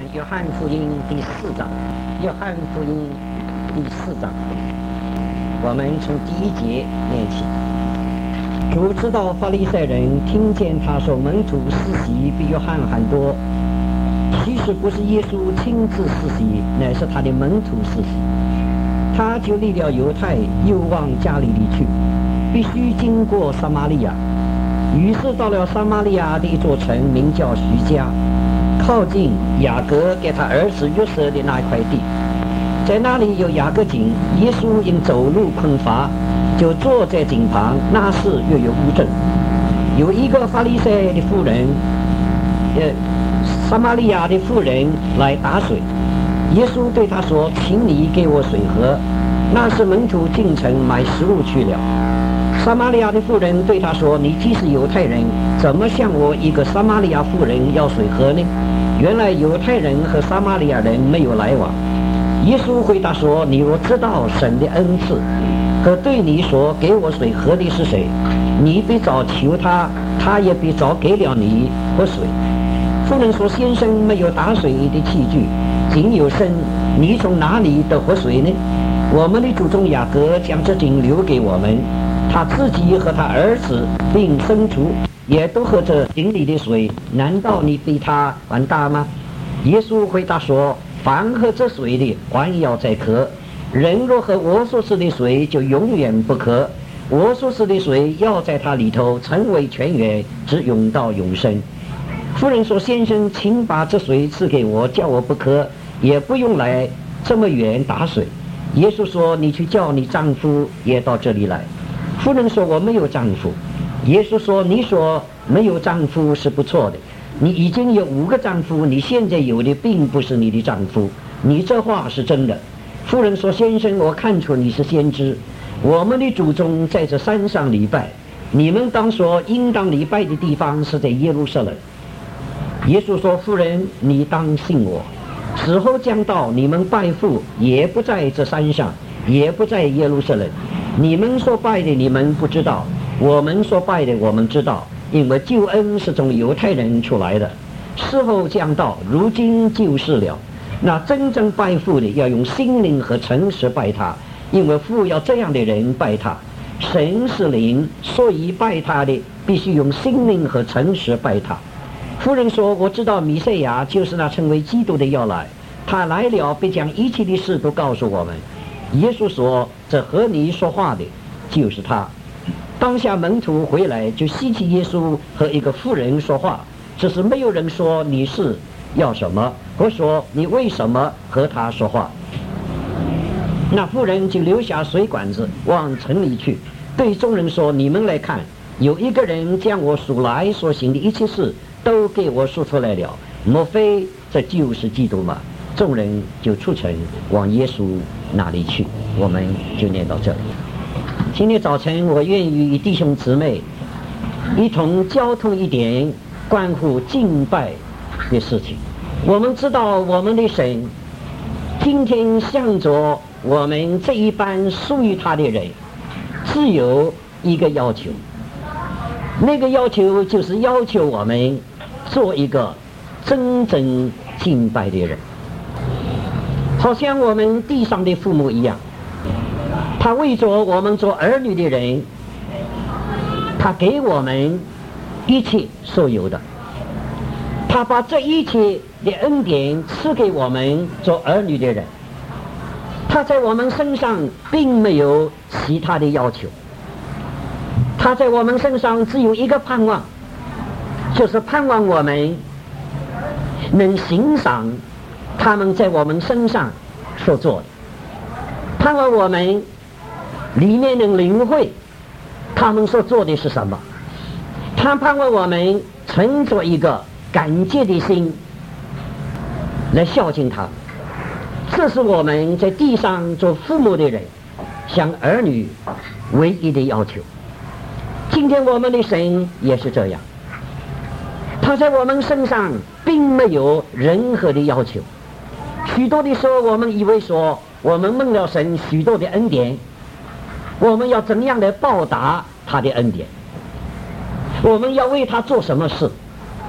约翰福音第4章，约翰福音第4章，我们从第1节念起。主知道法利赛人听见他说门徒施洗比约翰还多，其实不是耶稣亲自施洗，乃是他的门徒施洗。他就离了犹太，又往加利利去，必须经过撒玛利亚。于是到了撒玛利亚的一座城，名叫徐家，靠近雅各给他儿子约瑟的那一块地。在那里有雅各井，耶稣因走路困乏，就坐在井旁。那时又有乌阵，有一个法利赛的妇人，撒玛利亚的妇人来打水。耶稣对他说：“请你给我水喝。”那时门徒进城买食物去了。撒玛利亚的妇人对他说：“你既是犹太人，怎么向我一个撒玛利亚妇人要水喝呢？”原来犹太人和撒玛利亚人没有来往。耶稣回答说：“你若知道神的恩赐和对你说给我水喝的是谁，你必早求他，他也必早给了你喝水。”妇人说：“先生没有打水的器具，井有深，你从哪里得活水呢？我们的祖宗雅各将这井留给我们，他自己和他儿子并牲畜也都喝这井里的水，难道你比他还大吗？”耶稣回答说：“凡喝这水的，还要再渴；人若喝我所赐的水，就永远不渴。我所赐的水要在他里头成为泉源，直涌到永生。”妇人说：“先生，请把这水赐给我，叫我不渴，也不用来这么远打水。”耶稣说：“你去叫你丈夫也到这里来。”妇人说：“我没有丈夫。”耶稣说：“你说没有丈夫是不错的，你已经有5个丈夫，你现在有的并不是你的丈夫，你这话是真的。”妇人说：“先生，我看出你是先知。我们的祖宗在这山上礼拜，你们当说应当礼拜的地方是在耶路撒冷。”耶稣说：“妇人，你当信我，时候将到，你们拜父也不在这山上，也不在耶路撒冷。你们所拜的你们不知道，我们所拜的我们知道，因为救恩是从犹太人出来的。时候将到，如今就是了。那真正拜父的要用心灵和诚实拜他，因为父要这样的人拜他。神是灵，所以拜他的必须用心灵和诚实拜他。”妇人说：“我知道弥赛亚就是那称为基督的要来，他来了必将一切的事都告诉我们。”耶稣说：“这和你说话的就是他。”当下门徒回来，就希奇耶稣和一个妇人说话，只是没有人说你是要什么，或说你为什么和他说话。那妇人就留下水管子往城里去，对众人说：“你们来看，有一个人将我属来所行的一切事都给我说出来了，莫非这就是基督吗？”众人就出城往耶稣那里去。我们就念到这里。今天早晨我愿意与弟兄姊妹一同交通一点关乎敬拜的事情。我们知道我们的神今天向着我们这一班属于他的人只有一个要求，那个要求就是要求我们做一个真正敬拜的人，好像我们地上的父母一样。他为着我们做儿女的人，他给我们一切所有的，他把这一切的恩典赐给我们做儿女的人。他在我们身上并没有其他的要求，他在我们身上只有一个盼望，就是盼望我们能欣赏他们在我们身上所做的，盼望我们里面能领会他们所做的是什么，他盼望我们存着一个感激的心来孝敬他们。这是我们在地上做父母的人向儿女唯一的要求。今天我们的神也是这样，他在我们身上并没有任何的要求。许多的时候我们以为说我们蒙了神许多的恩典，我们要怎样来报答他的恩典，我们要为他做什么事，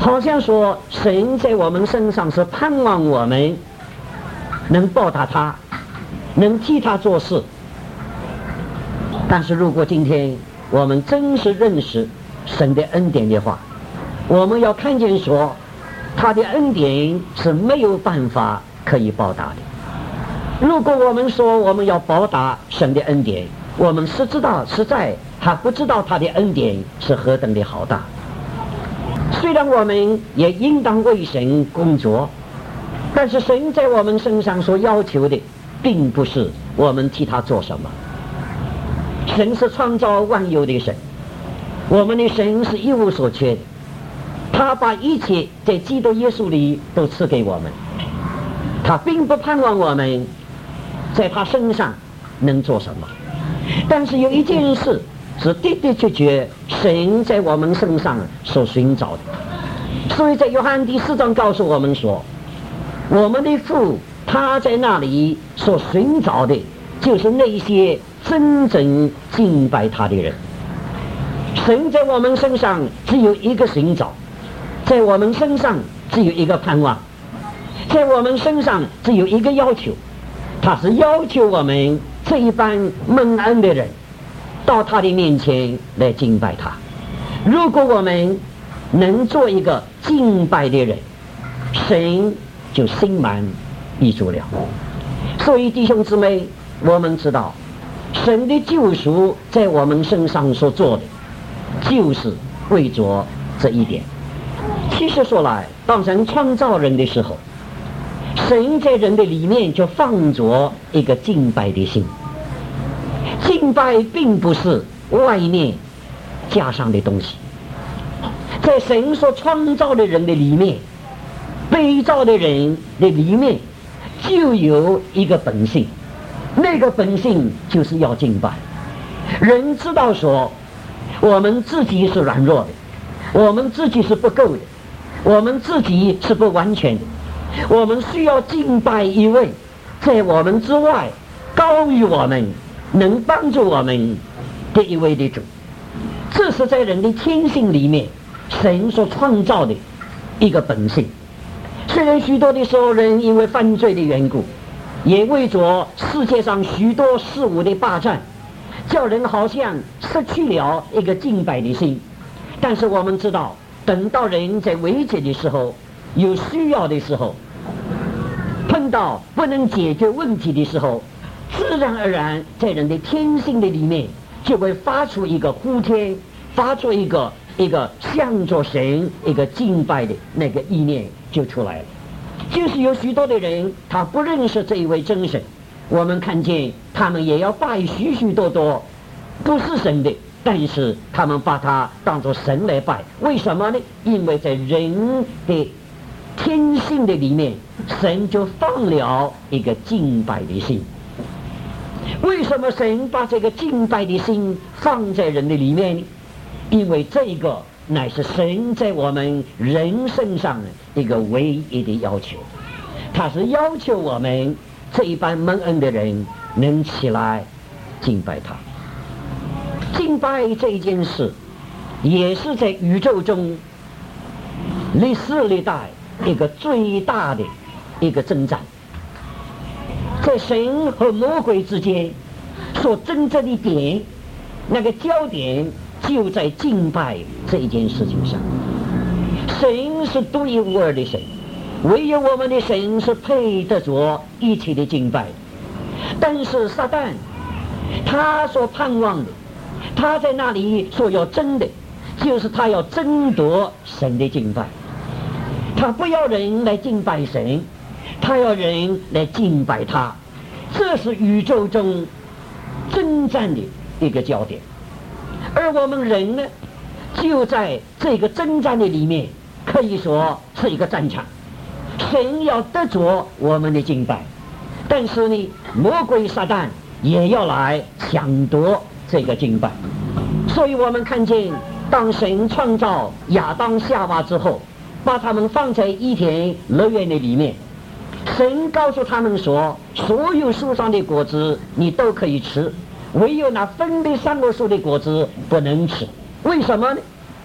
好像说神在我们身上是盼望我们能报答他，能替他做事。但是如果今天我们真是认识神的恩典的话，我们要看见说他的恩典是没有办法可以报答的。如果我们说我们要报答神的恩典，我们是实在还不知道他的恩典是何等的好大。虽然我们也应当为神工作，但是神在我们身上所要求的并不是我们替他做什么。神是创造万有的神，我们的神是一无所缺的，他把一切在基督耶稣里都赐给我们，他并不盼望我们在他身上能做什么。但是有一件事是的的确确神在我们身上所寻找的，所以在约翰第4章告诉我们说，我们的父他在那里所寻找的就是那些真正敬拜他的人。神在我们身上只有一个寻找，在我们身上只有一个盼望，在我们身上只有一个要求，他是要求我们这一般蒙恩的人到他的面前来敬拜他。如果我们能做一个敬拜的人，神就心满意足了。所以弟兄姊妹，我们知道神的救赎在我们身上所做的就是为着这一点。其实说来，当神创造人的时候，神在人的里面就放着一个敬拜的心。敬拜并不是外面加上的东西，在神所创造的人的里面，被造的人的里面就有一个本性，那个本性就是要敬拜。人知道说我们自己是软弱的，我们自己是不够的，我们自己是不完全的，我们需要敬拜一位在我们之外高于我们，能帮助我们的一位的主。这是在人的天性里面神所创造的一个本性。虽然许多的时候人因为犯罪的缘故，也为着世界上许多事物的霸占，叫人好像失去了一个敬拜的心。但是我们知道，等到人在危急的时候，有需要的时候，碰到不能解决问题的时候，自然而然在人的天性的里面就会发出一个呼天，发出一个向着神一个敬拜的那个意念就出来了。就是有许多的人他不认识这一位真神，我们看见他们也要拜许许多多不是神的，但是他们把它当作神来拜。为什么呢？因为在人的天性的里面，神就放了一个敬拜的心。为什么神把这个敬拜的心放在人的里面呢？因为这个乃是神在我们人身上的一个唯一的要求，他是要求我们这一般蒙恩的人能起来敬拜他。敬拜这一件事也是在宇宙中历史历代一个最大的一个征战，在神和魔鬼之间所争执的点，那个焦点就在敬拜这一件事情上。神是独一无二的神，唯有我们的神是配得着一切的敬拜。但是撒旦他所盼望的，他在那里所要争的，就是他要争夺神的敬拜。他不要人来敬拜神，他要人来敬拜他。这是宇宙中征战的一个焦点。而我们人呢，就在这个征战的里面，可以说是一个战场。神要得着我们的敬拜，但是呢，魔鬼撒旦也要来抢夺这个敬拜。所以我们看见，当神创造亚当夏娃之后，把他们放在伊甸乐园的里面，神告诉他们说，所有树上的果子你都可以吃，唯有那分别善恶树的果子不能吃。为什么呢？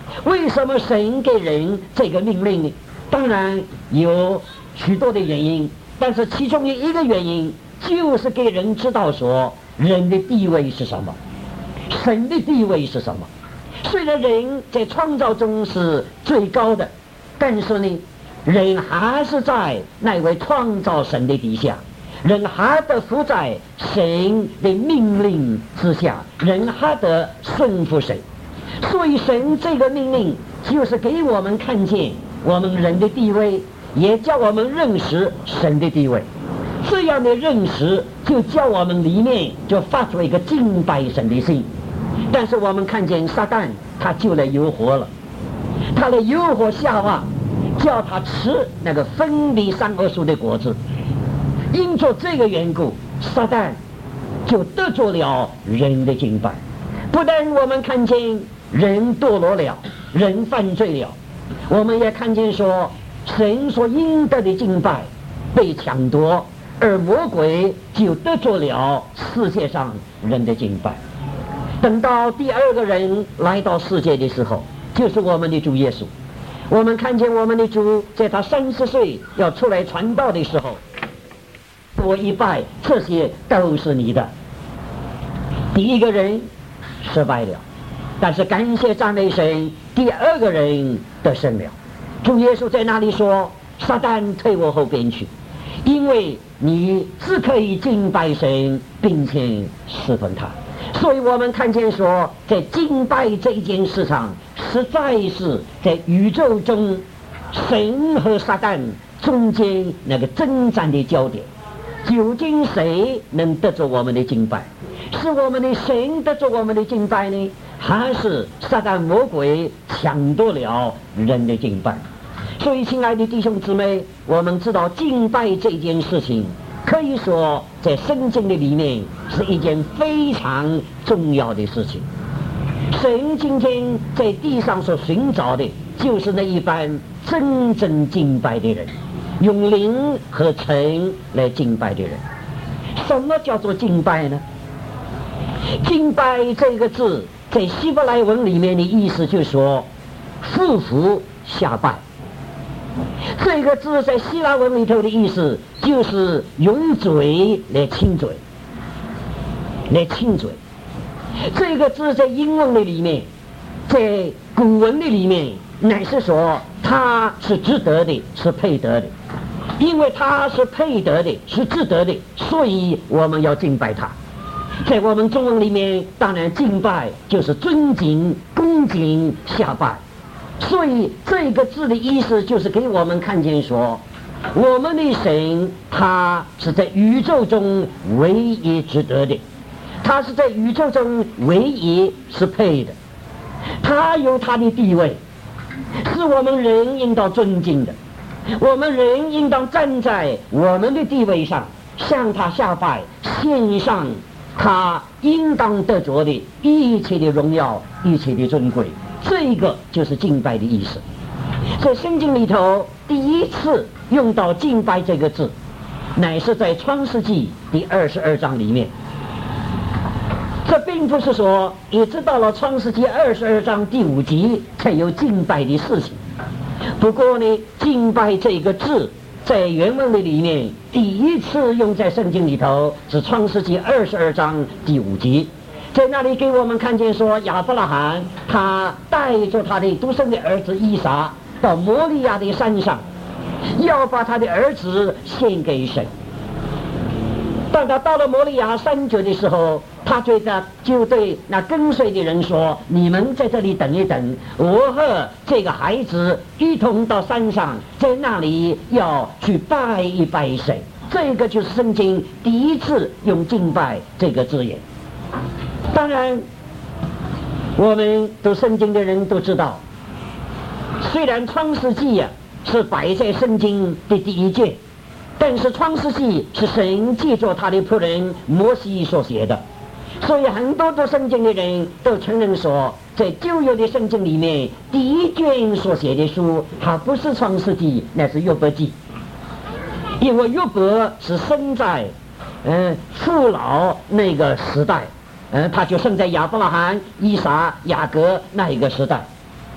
为什么神给人这个命令呢？当然有许多的原因，但是其中一个原因就是给人知道说人的地位是什么，神的地位是什么。虽然人在创造中是最高的，但是呢，人还是在那位创造神的底下，人还得服在神的命令之下，人还得顺服神。所以神这个命令就是给我们看见我们人的地位，也叫我们认识神的地位。这样的认识就叫我们里面就发出一个敬拜神的心。但是我们看见撒旦他就来诱惑了，他来诱惑夏娃，叫他吃那个分别善恶树的果子。因着这个缘故，撒旦就得着了人的敬拜。不但我们看见人堕落了，人犯罪了，我们也看见说神所应得的敬拜被抢夺，而魔鬼就得着了世界上人的敬拜。等到第二个人来到世界的时候，就是我们的主耶稣。我们看见我们的主在他30岁要出来传道的时候，我一拜，这些都是你的。第一个人失败了，但是感谢赞美神，第二个人得胜了。主耶稣在那里说，撒旦退我后边去，因为你只可以敬拜神并且侍奉他。所以我们看见说，在敬拜这件事上，实在是在宇宙中神和撒旦中间那个征战的焦点。究竟谁能得着我们的敬拜？是我们的神得着我们的敬拜呢，还是撒旦魔鬼抢夺了人的敬拜？所以亲爱的弟兄姊妹，我们知道敬拜这件事情可以说在圣经的里面是一件非常重要的事情。神今天在地上所寻找的就是那一般真正敬拜的人，用灵和诚来敬拜的人。什么叫做敬拜呢？敬拜这个字在希伯来文里面的意思就是说俯伏下拜。这个字在希腊文里头的意思就是用嘴来亲嘴，来亲嘴。这个字在英文的里面，在古文的里面乃是说他是值得的，是配得的。因为他是配得的，是值得的，所以我们要敬拜他。在我们中文里面，当然敬拜就是尊敬、恭敬、下拜。所以这个字的意思就是给我们看见说，我们的神他是在宇宙中唯一值得的，他是在宇宙中唯一是配的，他有他的地位，是我们人应当尊敬的。我们人应当站在我们的地位上，向他下拜，献上他应当得着的一切的荣耀，一切的尊贵。这个就是敬拜的意思。在圣经里头第一次用到敬拜这个字，乃是在创世纪第22章里面。这并不是说一直到了创世纪22章第5节才有敬拜的事情。不过呢，敬拜这个字在原文的里面第一次用在圣经里头是创世纪22章第5节，在那里给我们看见说，亚伯拉罕他带着他的独生的儿子以撒到摩利亚的山上，要把他的儿子献给神。当他到了摩利亚山脚的时候，他就对那跟随的人说，你们在这里等一等，我和这个孩子一同到山上，在那里要去拜一拜神。这个就是圣经第一次用敬拜这个字眼。当然我们读圣经的人都知道，虽然创世纪是摆在圣经的第一卷，但是创世纪是神借着他的仆人摩西所写的，所以很多读圣经的人都承认说，在旧约的圣经里面第一卷所写的书它不是创世纪，那是约伯记。因为约伯是生在父老那个时代，他就生在亚伯拉罕、以撒、雅各那一个时代。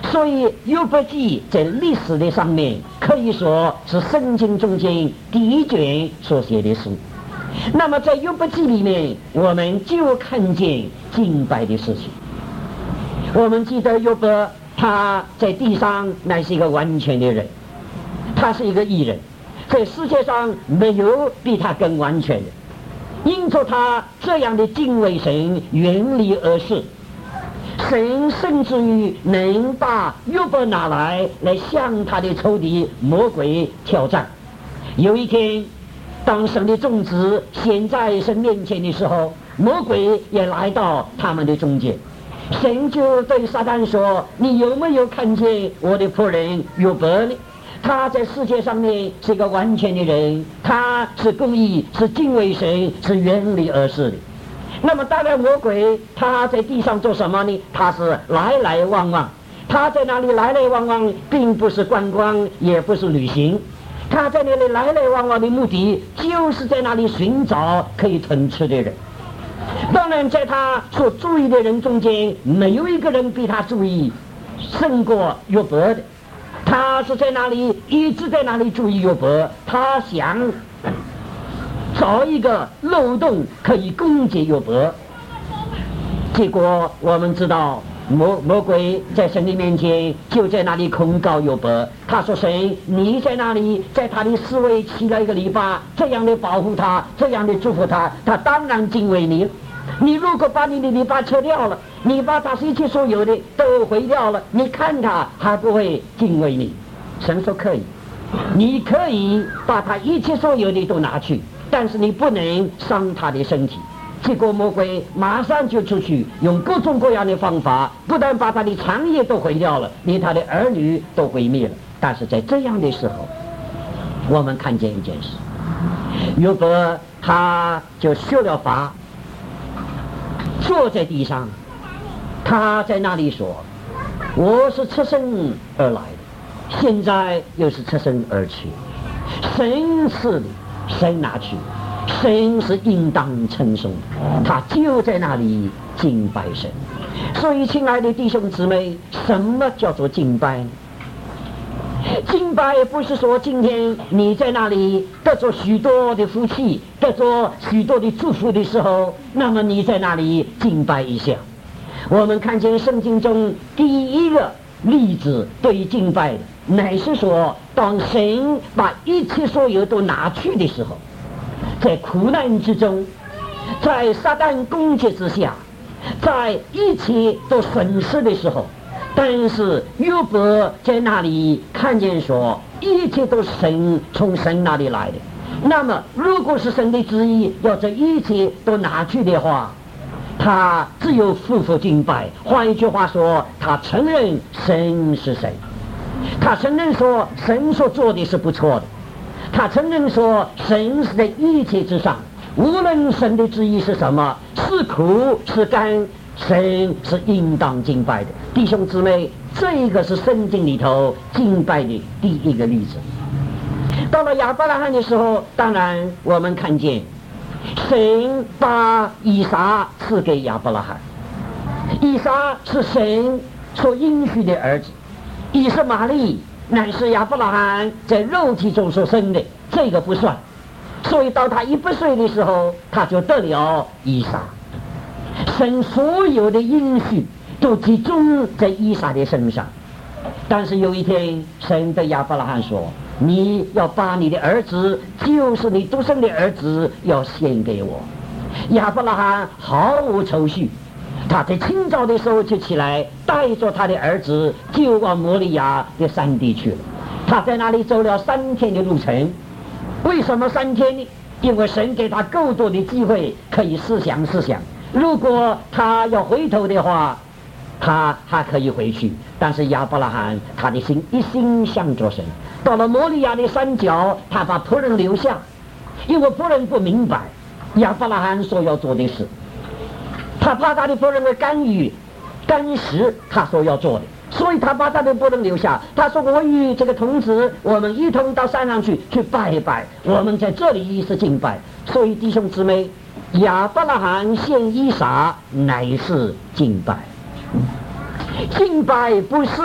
所以约伯记在历史的上面可以说是圣经中间第一卷所写的书。那么在约伯记里面，我们就看见敬拜的事情。我们记得约伯他在地上乃是一个完全的人，他是一个义人，在世界上没有比他更完全的。因着他这样的敬畏神，远离恶事，神甚至于能把约伯拿来向他的仇敌魔鬼挑战。有一天，当神的种子显在神面前的时候，魔鬼也来到他们的中间。神就对撒旦说：你有没有看见我的仆人约伯呢？他在世界上面是一个完全的人，他是公义，是敬畏神，是远离恶事的。那么当然魔鬼他在地上做什么呢？他是来来往往，他在那里来来往往，并不是观光，也不是旅行，他在那里来来往往的目的就是在那里寻找可以吞吃的人。当然在他所注意的人中间，没有一个人比他注意胜过约伯的。他是在那里一直在那里注意约伯，他想找一个漏洞可以攻击约伯。结果我们知道魔鬼在神的面前就在那里控告约伯，他说：神，你在那里在他的四围起了一个篱笆，这样的保护他，这样的祝福他，他当然敬畏你。你如果把你的篱笆撤掉了，你把他一切所有的都毁掉了，你看他还不会敬畏你。神说可以，你可以把他一切所有的都拿去，但是你不能伤他的身体。结果魔鬼马上就出去，用各种各样的方法，不但把他的产业都毁掉了，连他的儿女都毁灭了。但是在这样的时候，我们看见一件事，约伯他就受了罚，坐在地上，他在那里说：我是赤身而来的，现在又是赤身而去，神赐的，神拿去，神是应当称颂的。他就在那里敬拜神。所以亲爱的弟兄姊妹，什么叫做敬拜呢？敬拜不是说今天你在那里得着许多的福气，得着许多的祝福的时候，那么你在那里敬拜一下。我们看见圣经中第一个例子对于敬拜的，乃是说当神把一切所有都拿去的时候，在苦难之中，在撒旦攻击之下，在一切都损失的时候，但是约伯在那里看见说一切都是从神那里来的。那么如果是神的旨意要这一切都拿去的话，他只有夫妇敬拜。换一句话说，他承认神是神，他承认说神所做的是不错的，他承认说神是在一切之上，无论神的旨意是什么，是苦是甘，神是应当敬拜的。弟兄姊妹，这个是圣经里头敬拜的第一个例子。到了亚伯拉罕的时候，当然我们看见神把以撒赐给亚伯拉罕，以撒是神所应许的儿子，以实玛利乃是亚伯拉罕在肉体中所生的，这个不算。所以到他100岁的时候，他就得了以撒。神所有的应许都集中在以撒的身上。但是有一天，神对亚伯拉罕说：你要把你的儿子，就是你独生的儿子，要献给我。亚伯拉罕毫无愁绪，他在清早的时候就起来，带着他的儿子就往摩利亚的山地去了。他在那里走了3天的路程。为什么3天呢？因为神给他够多的机会可以思想。如果他要回头的话，他还可以回去。但是亚伯拉罕他的心一心向着神。到了摩利亚的山脚，他把仆人留下，因为仆人不明白亚伯拉罕所要做的事，他怕他的仆人会干涉他所要做的，所以他把他的仆人留下。他说：我与这个童子，我们一同到山上去拜一拜，我们在这里是敬拜。所以弟兄姊妹，亚伯拉罕献以撒乃是敬拜。敬拜不是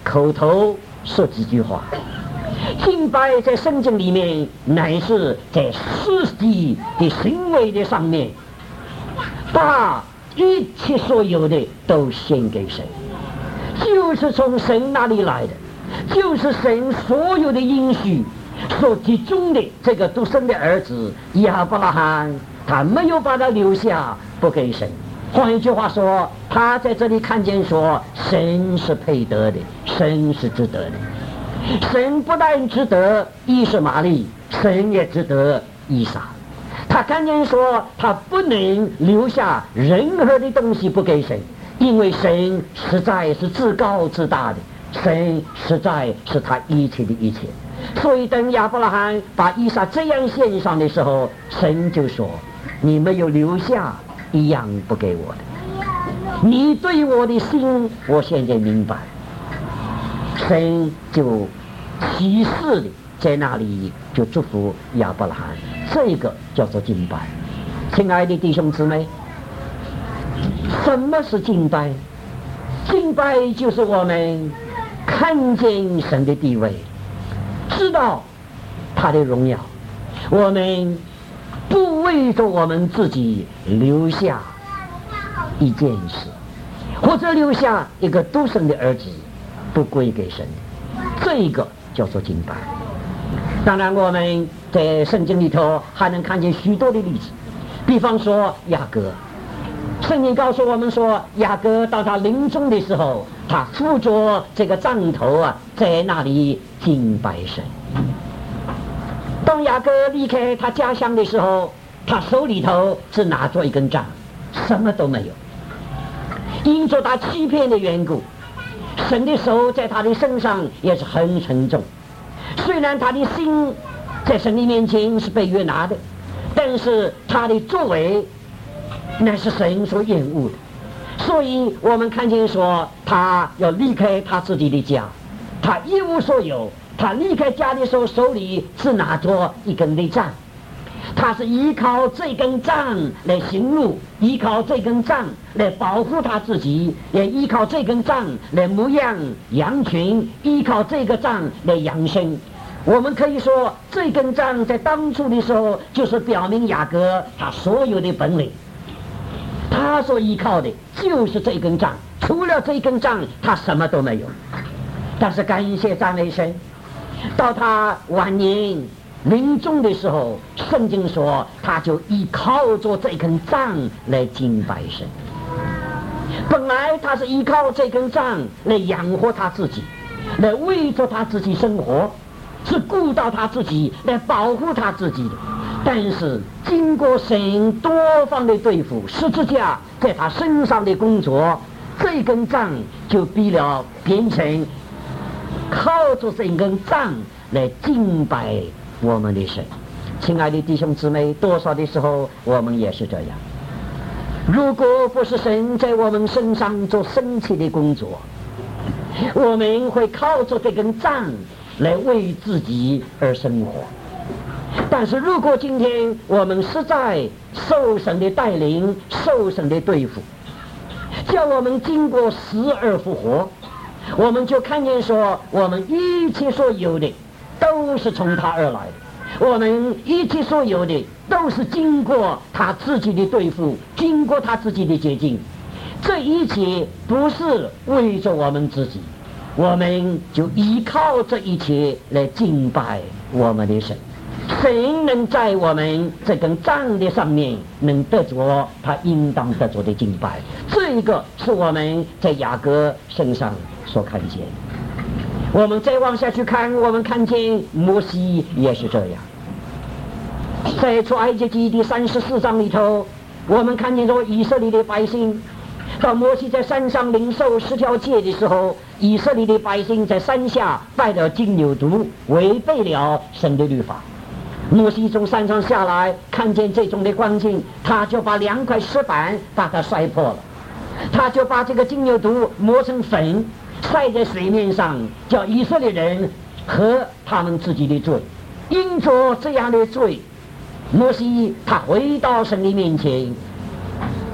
口头说几句话。敬拜在圣经里面乃是在实际的行为的上面，把一切所有的都献给神，就是从神那里来的，就是神所有的应许所集中的这个独生的儿子亚伯拉罕，他没有把他留下不给神。换一句话说，他在这里看见说，神是配得的，神是值得的。神不但值得以实玛利，神也值得以撒。他看见说，他不能留下任何的东西不给神，因为神实在是至高至大的，神实在是他一切的一切。所以等亚伯拉罕把以撒这样献上的时候，神就说，你没有留下一样不给我的，你对我的心我现在明白。神就启示的在那里就祝福亚伯拉罕，这个叫做敬拜。亲爱的弟兄姊妹，什么是敬拜？敬拜就是我们看见神的地位，知道他的荣耀，我们不为着我们自己留下一件事，或者留下一个独生的儿子不归给神，这个叫做敬拜。当然我们在圣经里头还能看见许多的例子，比方说雅各，圣经告诉我们说，雅各到他临终的时候，他扶着这个杖头在那里敬拜神。当雅各离开他家乡的时候，他手里头只拿着一根杖，什么都没有。因着他欺骗的缘故，神的手在他的身上也是很沉重。虽然他的心在神的面前是被悦纳的，但是他的作为那是神所厌恶的。所以我们看见说，他要离开他自己的家，他一无所有。他离开家的时候，手里只拿着一根的杖，他是依靠这根杖来行路，依靠这根杖来保护他自己，也依靠这根杖来牧养羊群，依靠这个杖来养生。我们可以说，这根杖在当初的时候就是表明雅各他所有的本领，他所依靠的就是这根杖，除了这根杖他什么都没有。但是感谢赞美神，到他晚年临终的时候，圣经说他就依靠着这根杖来敬拜神。本来他是依靠这根杖来养活他自己，来为着他自己生活，是顾到他自己，来保护他自己的。但是经过神多方的对付，十字架在他身上的工作，这根杖就变成靠着这根杖来敬拜我们的神。亲爱的弟兄姊妹，多少的时候我们也是这样。如果不是神在我们身上做神奇的工作，我们会靠着这根杖来为自己而生活。但是如果今天我们实在受神的带领，受神的对付，叫我们经过死而复活，我们就看见说，我们一切所有的都是从他而来的，我们一切所有的都是经过他自己的对付，经过他自己的洁净。这一切不是为着我们自己，我们就依靠这一切来敬拜我们的神。神能在我们这根杖的上面能得着他应当得着的敬拜，这一个是我们在雅各身上所看见。我们再往下去看，我们看见摩西也是这样。在出埃及记第34章里头，我们看见说，以色列的百姓到摩西在山上领受10条诫的时候，以色列的百姓在山下拜了金牛犊，违背了神的律法。摩西从山上下来，看见这种的光景，他就把2块石板把它摔破了，他就把这个金牛犊磨成粉，晒在水面上，叫以色列人和他们自己的罪。因着这样的罪，摩西他回到神的面前，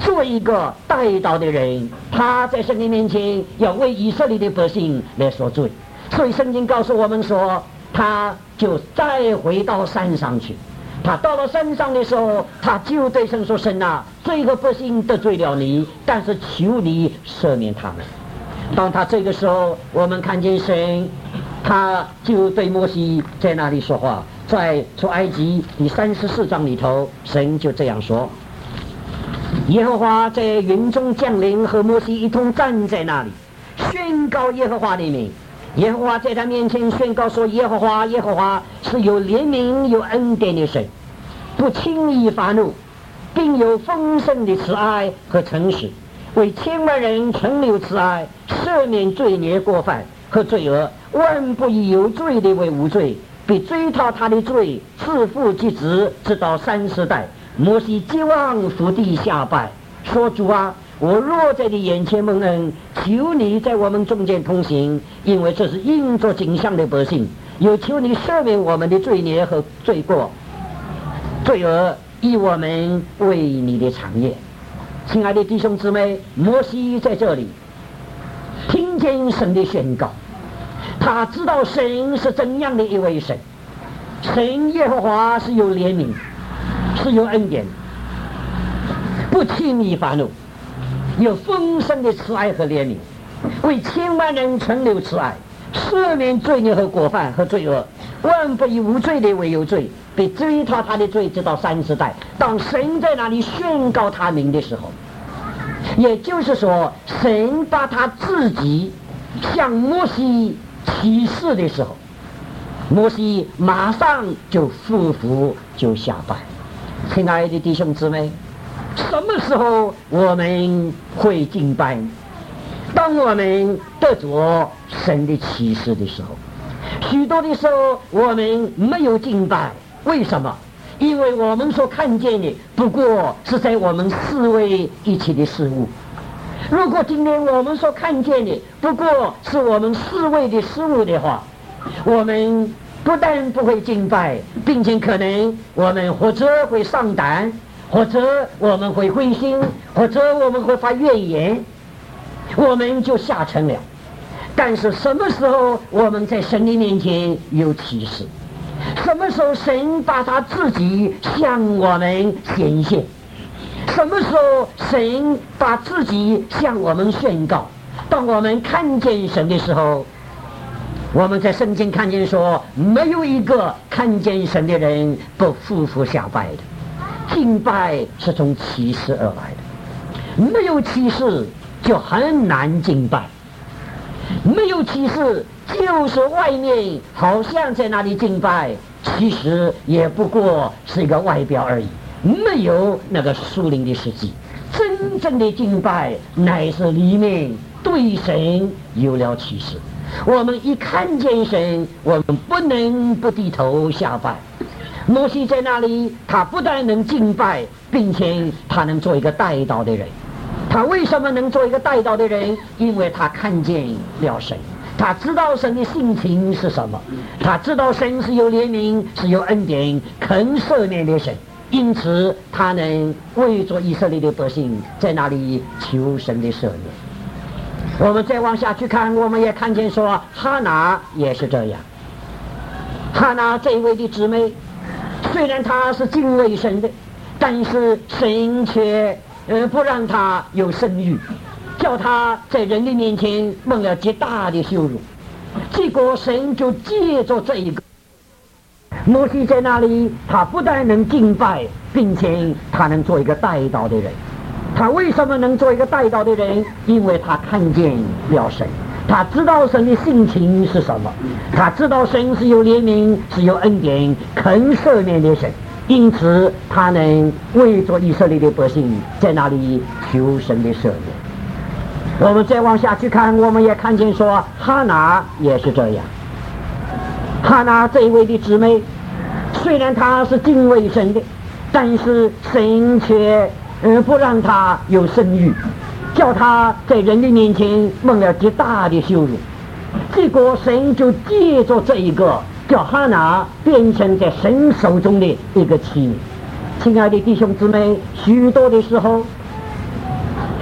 做一个带祷的人，他在神的面前要为以色列的百姓来赎罪。所以圣经告诉我们说，他就再回到山上去。他到了山上的时候，他就对神说：神啊，这个百姓得罪了你，但是求你赦免他们。当他这个时候，我们看见神，他就对摩西在那里说话。在出埃及第34章里头，神就这样说：耶和华在云中降临，和摩西一同站在那里，宣告耶和华的名。耶和华在他面前宣告说：耶和华，耶和华是有怜悯有恩典的神，不轻易发怒，并有丰盛的慈爱和诚实，为千万人存留慈爱，赦免罪孽过犯和罪恶，万不以有罪的为无罪，必追讨他的罪，自父及子，直到30代。摩西急望伏地下拜，说：主啊，我若在你眼前蒙恩，求你在我们中间同行，因为这是应着景象的百姓，又求你赦免我们的罪孽和罪过罪恶，以我们为你的产业。亲爱的弟兄姊妹，摩西在这里听见神的宣告，他知道神是怎样的一位神。神耶和华是有怜悯，是有恩典，不轻易发怒，有丰盛的慈爱和怜悯，为千万人存留慈爱，赦免罪孽和过犯和罪恶，万不以无罪的为有罪，被追讨他的罪直到30代。当神在那里宣告他名的时候，也就是说，神把他自己向摩西启示的时候，摩西马上就俯伏就下拜。亲爱的弟兄姊妹，什么时候我们会敬拜？当我们得着神的启示的时候。许多的时候我们没有敬拜，为什么？因为我们所看见的不过是在我们思维一起的事物。如果今天我们所看见的不过是我们思维的事物的话，我们不但不会敬拜，并且可能我们或者会上胆，或者我们会灰心，或者我们会发怨言，我们就下沉了。但是什么时候我们在神的面前有启示？什么时候神把他自己向我们显现？什么时候神把自己向我们宣告？当我们看见神的时候，我们在圣经看见说，没有一个看见神的人不俯伏下拜的。敬拜是从启示而来的，没有启示就很难敬拜。没有启示就是外面好像在那里敬拜，其实也不过是一个外表而已，没有那个属灵的实际。真正的敬拜乃是里面对神有了启示。我们一看见神，我们不能不低头下拜。摩西在那里，他不但能敬拜，并且他能做一个带祷的人。他为什么能做一个带祷的人？因为他看见了神，他知道神的性情是什么，他知道神是有怜悯，是有恩典，肯赦免的神，因此他能为着以色列的百姓在那里求神的赦免。我们再往下去看，我们也看见说哈拿也是这样。哈拿这一位的姊妹，虽然她是敬畏神的，但是神却不让她有生育，叫她在人的面前蒙了极大的羞辱。结果神就借着这一个摩西在那里，他不但能敬拜，并且他能做一个带祷的人。他为什么能做一个带祷的人？因为他看见了神，他知道神的性情是什么，他知道神是有怜悯，是有恩典，肯赦免的神，因此他能为着以色列的百姓在那里求神的赦免。我们再往下去看，我们也看见说哈拿也是这样。哈拿这一位的姊妹，虽然她是敬畏神的，但是神却不让她有生育，叫她在人的面前蒙了极大的羞辱。结果神就借着这一个，叫哈拿变成在神手中的一个器皿。亲爱的弟兄姊妹，许多的时候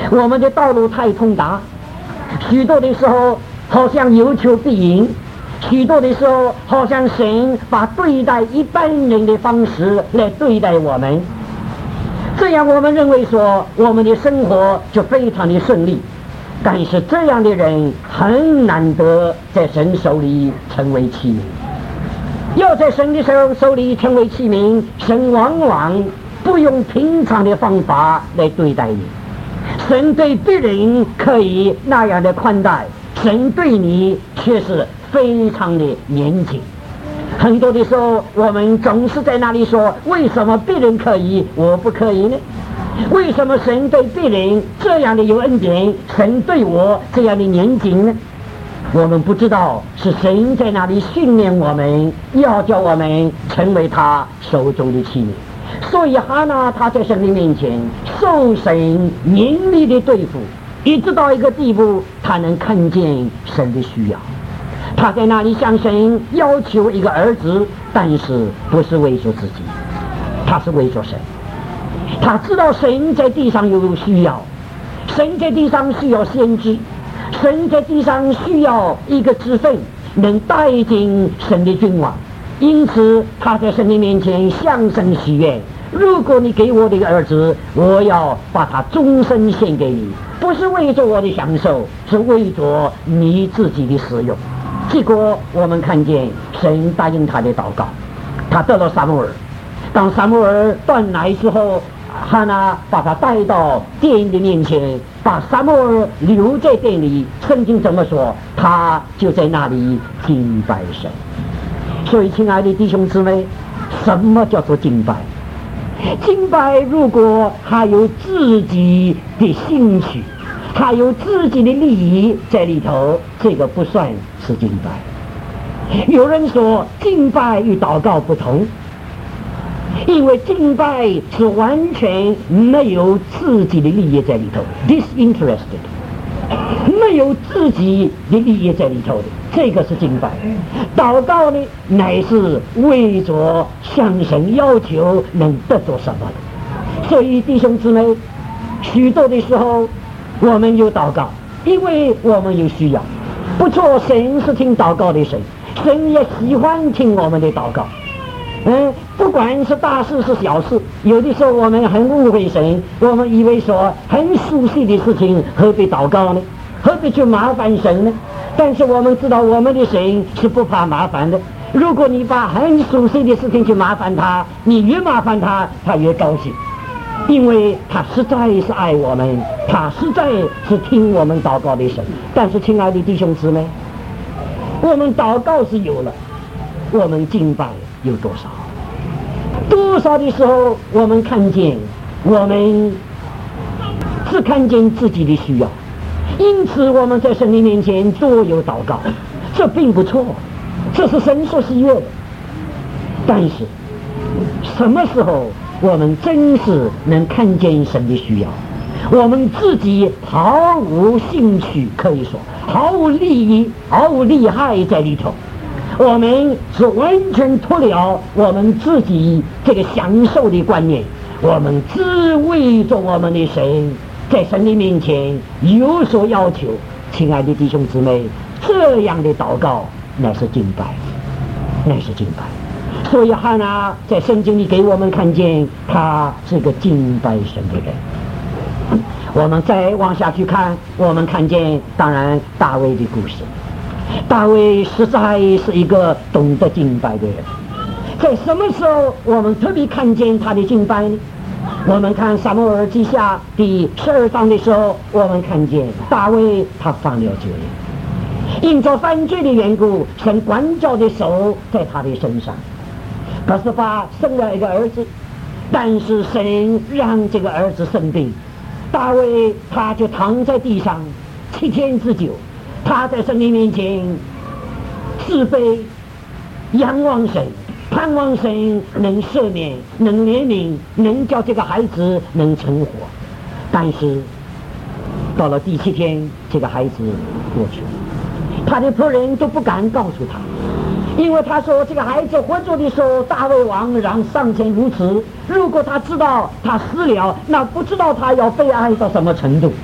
我们的道路太通达，许多的时候好像有求必应，许多的时候好像神把对待一般人的方式来对待我们，这样我们认为说我们的生活就非常的顺利。但是这样的人很难得在神手里成为器皿，要在神的手里成为器皿，神往往不用平常的方法来对待你。神对别人可以那样的宽待，神对你却是非常的严谨。很多的时候我们总是在那里说，为什么别人可以我不可以呢？为什么神对别人这样的有恩典，神对我这样的严谨呢？我们不知道是神在那里训练我们，要叫我们成为他手中的器皿。所以哈拿他在神的面前受神严厉的对付，一直到一个地步，他能看见神的需要。他在那里向神要求一个儿子，但是不是为着自己，他是为着神。他知道神在地上有需要，神在地上需要先知，神在地上需要一个职分能带进神的君王。因此他在神的面前向神许愿，如果你给我的一个儿子，我要把他终身献给你，不是为着我的享受，是为着你自己的使用。结果我们看见神答应他的祷告，他得了撒母耳。当撒母耳断奶之后，哈拿把他带到殿的面前，把撒母耳留在殿里。圣经怎么说？他就在那里敬拜神。所以亲爱的弟兄姊妹，什么叫做敬拜？敬拜如果还有自己的兴趣，还有自己的利益在里头，这个不算是敬拜。有人说敬拜与祷告不同，因为敬拜是完全没有自己的利益在里头 disinterested， 没有自己的利益在里头的，这个是敬拜。祷告呢，乃是为着向神要求能得着什么的。所以弟兄姊妹，许多的时候我们有祷告，因为我们有需要。不错，神是听祷告的神，神也喜欢听我们的祷告。不管是大事是小事，有的时候我们很误会神，我们以为说很熟悉的事情何必祷告呢？何必去麻烦神呢？但是我们知道我们的神是不怕麻烦的。如果你把很熟悉的事情去麻烦他，你越麻烦他，他越高兴，因为他实在是爱我们，他实在是听我们祷告的神。但是亲爱的弟兄姊妹，我们祷告是有了，我们敬拜有多少？多少的时候我们看见，我们只看见自己的需要，因此我们在神的面前多有祷告，这并不错，这是神所喜悦的。但是什么时候我们真是能看见神的需要，我们自己毫无兴趣，可以说毫无利益，毫无利害在里头，我们是完全脱了我们自己这个享受的观念，我们只为着我们的神在神的面前有所要求。亲爱的弟兄姊妹，这样的祷告乃是敬拜，乃是敬拜。所以哈拿在圣经里给我们看见他是个敬拜神的人。我们再往下去看，我们看见当然大卫的故事。大卫实在是一个懂得敬拜的人。在什么时候我们特别看见他的敬拜呢？我们看撒母耳记下第12章的时候，我们看见大卫他犯了罪，因着犯罪的缘故，神管教的手在他的身上。可是他生了一个儿子，但是神让这个儿子生病，大卫他就躺在地上7天之久，他在神的面前自卑，仰望神，盼望神能赦免，能怜悯，能叫这个孩子能成活。但是到了第7天，这个孩子过去了，他的仆人都不敢告诉他，因为他说这个孩子活着的时候，大卫王让上前如此，如果他知道他死了，那不知道他要悲哀到什么程度。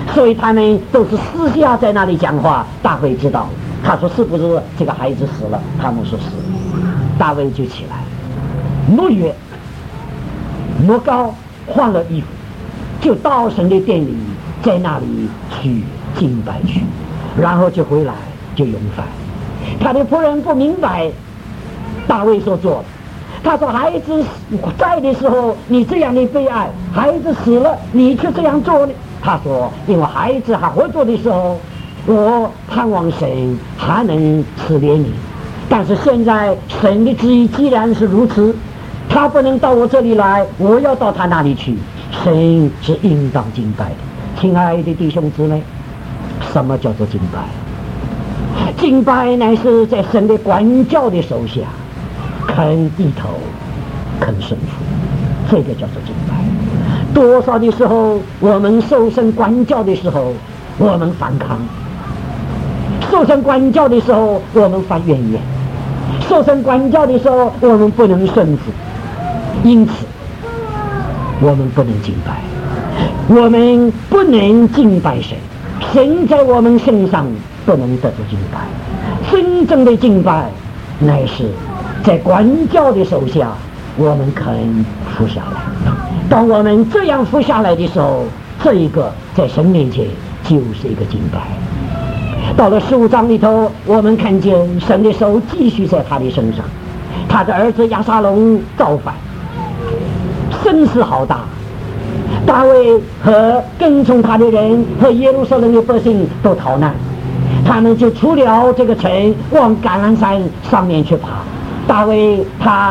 所以他们都是私下在那里讲话。大卫知道，他说是不是这个孩子死了？他们说是。大卫就起来，挪约挪高，换了衣服，就到神的殿里，在那里去敬拜去，然后就回来就用饭。他的仆人不明白大卫所做的，他说孩子在的时候你这样的悲哀，孩子死了你却这样做呢？他说因为孩子还活着的时候，我盼望神还能赐怜悯，但是现在神的旨意既然是如此，他不能到我这里来，我要到他那里去。神是应当敬拜的。亲爱的弟兄姊妹，什么叫做敬拜？敬拜乃是在神的管教的手下，肯低头，肯顺服，这个叫做敬拜。多少的时候我们受神管教的时候，我们反抗；受神管教的时候，我们发怨言；受神管教的时候，我们不能顺服。因此我们不能敬拜，我们不能敬拜神。神在我们身上不能得到敬拜。真正的敬拜乃是在管教的手下，我们肯服下来。当我们这样服下来的时候，这一个在神面前就是一个敬拜。到了15章里头，我们看见神的手继续在他的身上，他的儿子亚撒龙造反，声势浩大，大卫和跟从他的人和耶路撒冷的百姓都逃难，他们就出了这个城，往橄榄山上面去爬。大卫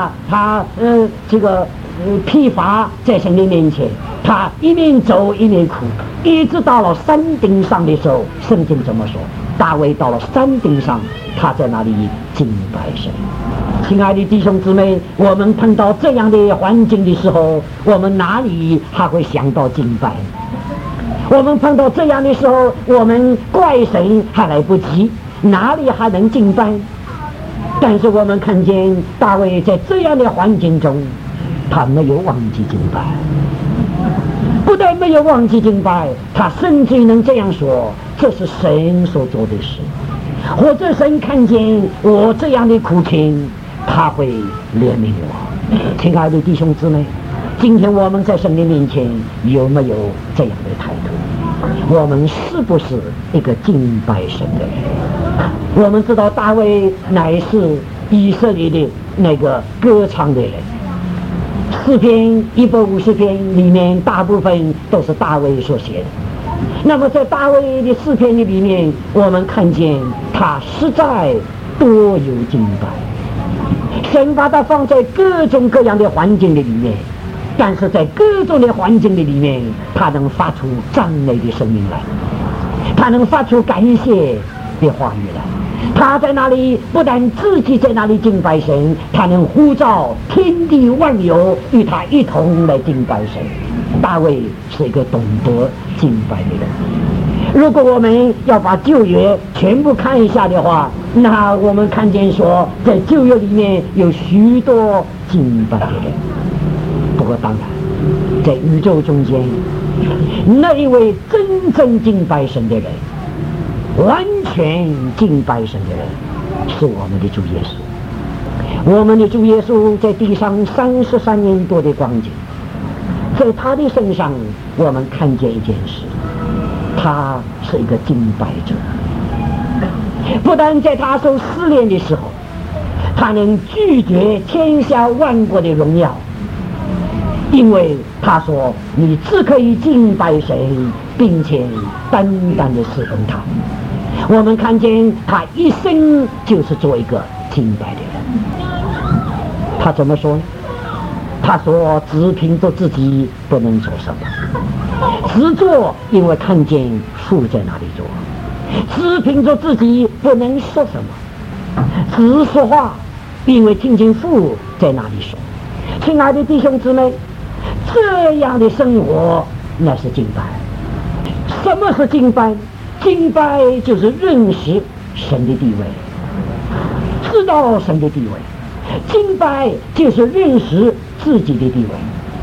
疲乏在神的面前，他一面走一面哭，一直到了山顶上的时候，圣经这么说，大卫到了山顶上，他在那里敬拜神。亲爱的弟兄姊妹，我们碰到这样的环境的时候，我们哪里还会想到敬拜？我们碰到这样的时候，我们怪神还来不及，哪里还能敬拜？但是我们看见大卫在这样的环境中，他没有忘记敬拜，不但没有忘记敬拜，他甚至能这样说，这是神所做的事，或者神看见我这样的苦情，他会怜悯我。亲爱的弟兄姊妹，今天我们在神的面前有没有这样的态度？我们是不是一个敬拜神的人？我们知道大卫乃是以色列的那个歌唱的人，诗篇150篇里面大部分都是大卫所写的。那么在大卫的诗篇里面，我们看见他实在多有敬拜。神把他放在各种各样的环境里面，但是在各种的环境里面，他能发出赞美的声音来，他能发出感谢的话语来。他在那里不但自己在那里敬拜神，他能呼召天地万有与他一同来敬拜神。大卫是一个懂得敬拜的人。如果我们要把旧约全部看一下的话，那我们看见说在旧约里面有许多敬拜的人。不过当然在宇宙中间，那一位真正敬拜神的人，完全敬拜神的人，是我们的主耶稣。我们的主耶稣在地上33年多的光景，在他的身上我们看见一件事，他是一个敬拜者。不但在他受试炼的时候，他能拒绝天下万国的荣耀，因为他说你只可以敬拜神，并且单单的侍奉他。我们看见他一生就是做一个敬拜的人。他怎么说呢？他说只凭着自己不能做什么，只做因为看见父在那里做；只凭着自己不能说什么，只说话因为听见父在那里说。亲爱的弟兄姊妹，这样的生活那是敬拜。什么是敬拜？敬拜就是认识神的地位，知道神的地位。敬拜就是认识自己的地位。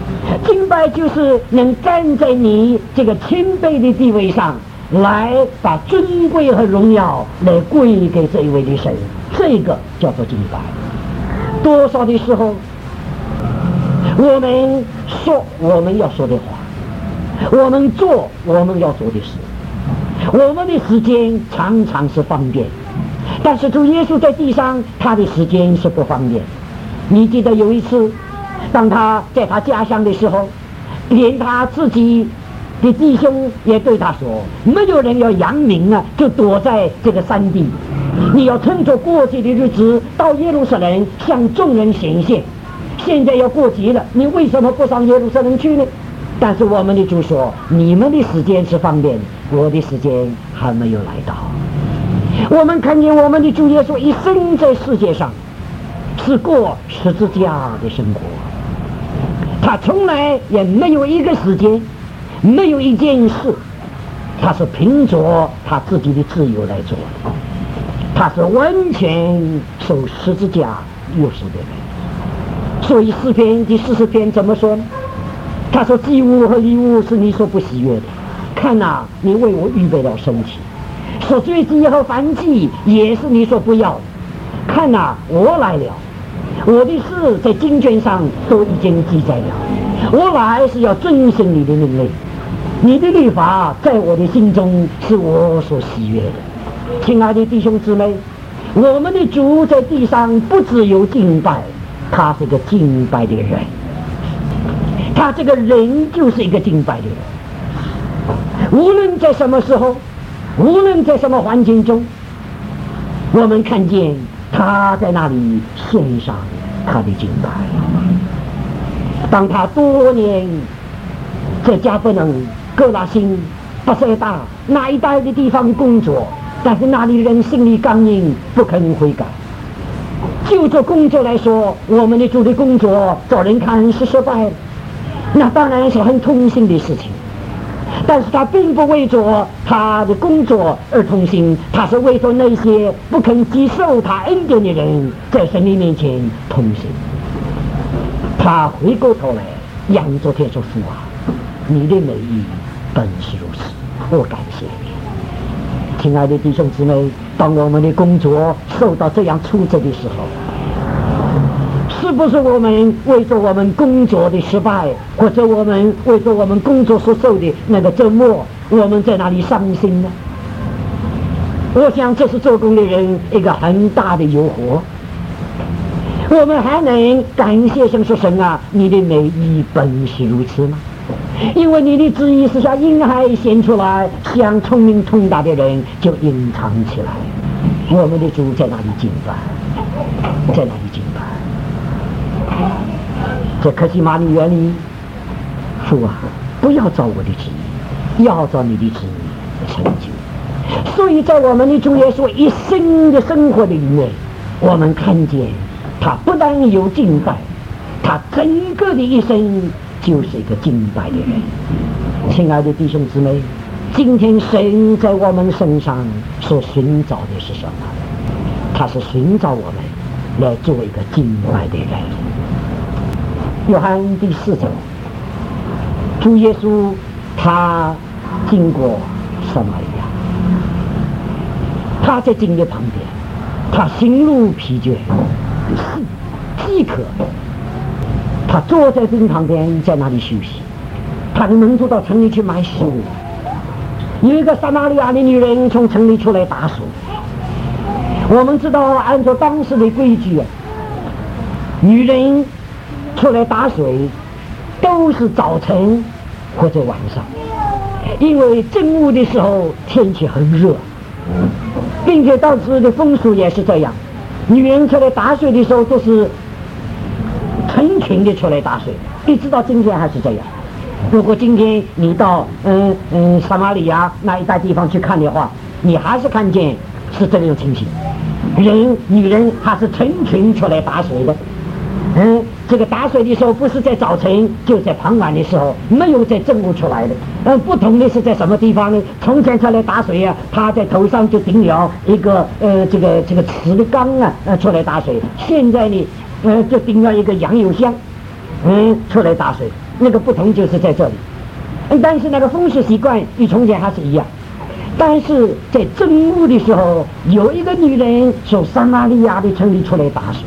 敬拜就是能站在你这个谦卑的地位上，来把尊贵和荣耀来归给这一位的神，这个叫做敬拜。多少的时候，我们说我们要说的话，我们做我们要做的事，我们的时间常常是方便，但是主耶稣在地上，他的时间是不方便。你记得有一次，当他在他家乡的时候，连他自己的弟兄也对他说，没有人要扬名啊，就躲在这个山地，你要趁着过节的日子到耶路撒冷向众人显现。现在要过节了，你为什么不上耶路撒冷去呢？但是我们的主说，你们的时间是方便，我的时间还没有来到。我们看见我们的主耶稣一生在世界上是过十字架的生活，他从来也没有一个时间，没有一件事，他是凭着他自己的自由来做的，他是完全受十字架约束的人。所以诗篇第40篇怎么说呢？他说，祭物和礼物是你所不喜悦的，看哪，你为我预备了身体，说罪祭和燔祭也是你所不要的，看哪，我来了，我的事在经卷上都已经记载了，我来是要遵行你的命令，你的律法在我的心中是我所喜悦的。亲爱的弟兄姊妹，我们的主在地上不只有敬拜，他是个敬拜的人，他这个人就是一个敬拜的人。无论在什么时候，无论在什么环境中，我们看见他在那里献上他的敬拜。当他多年在加伯农、哥拉辛、巴塞大那一带的地方工作，但是那里人心里刚硬，不肯悔改。就这工作来说，我们的主的工作找人看是失败的，那当然是很痛心的事情。但是他并不为着他的工作而痛心，他是为着那些不肯接受他恩典的人在神的面前痛心。他回过头来仰着天说，父啊，你的美意本是如此，我感谢你。亲爱的弟兄姊妹，当我们的工作受到这样挫折的时候，是不是我们为着我们工作的失败，或者我们为着我们工作所受的那个折磨，我们在那里伤心呢？我想这是做工的人一个很大的诱惑。我们还能感谢神说，神啊，你的美意本是如此吗？因为你的旨意是像婴孩显出来，像聪明通达的人就隐藏起来。我们的主在哪里敬拜？在哪里敬拜？在客西马尼园里，父啊，不要照我的旨意，要照你的旨意成就。所以在我们的主耶稣一生的生活的里面，我们看见他不但有敬拜，他整个的一生就是一个敬拜的人。亲爱的弟兄姊妹，今天神在我们身上所寻找的是什么？他是寻找我们来做一个敬拜的人。约翰第4章，主耶稣他经过撒玛利亚，他在井的旁边，他心如疲倦，饥渴，他坐在井旁边，在那里休息。他的门徒到城里去买食物，有一个撒玛利亚的女人从城里出来打水。我们知道，按照当时的规矩，女人出来打水都是早晨或者晚上，因为正午的时候天气很热，并且当时的风俗也是这样，女人出来打水的时候都是成群的出来打水，一直到今天还是这样。如果今天你到撒玛利亚那一带地方去看的话，你还是看见是这种情形，女人还是成群出来打水的。这个打水的时候不是在早晨，就在傍晚的时候，没有在正午出来的。不同的是在什么地方呢？从前出来打水啊，他在头上就顶了一个这个瓷的缸啊，出来打水。现在呢，就顶了一个洋油箱，出来打水。 那个不同就是在这里。但是那个风俗习惯与从前还是一样。但是在正午的时候，有一个女人从撒玛利亚的城里出来打水，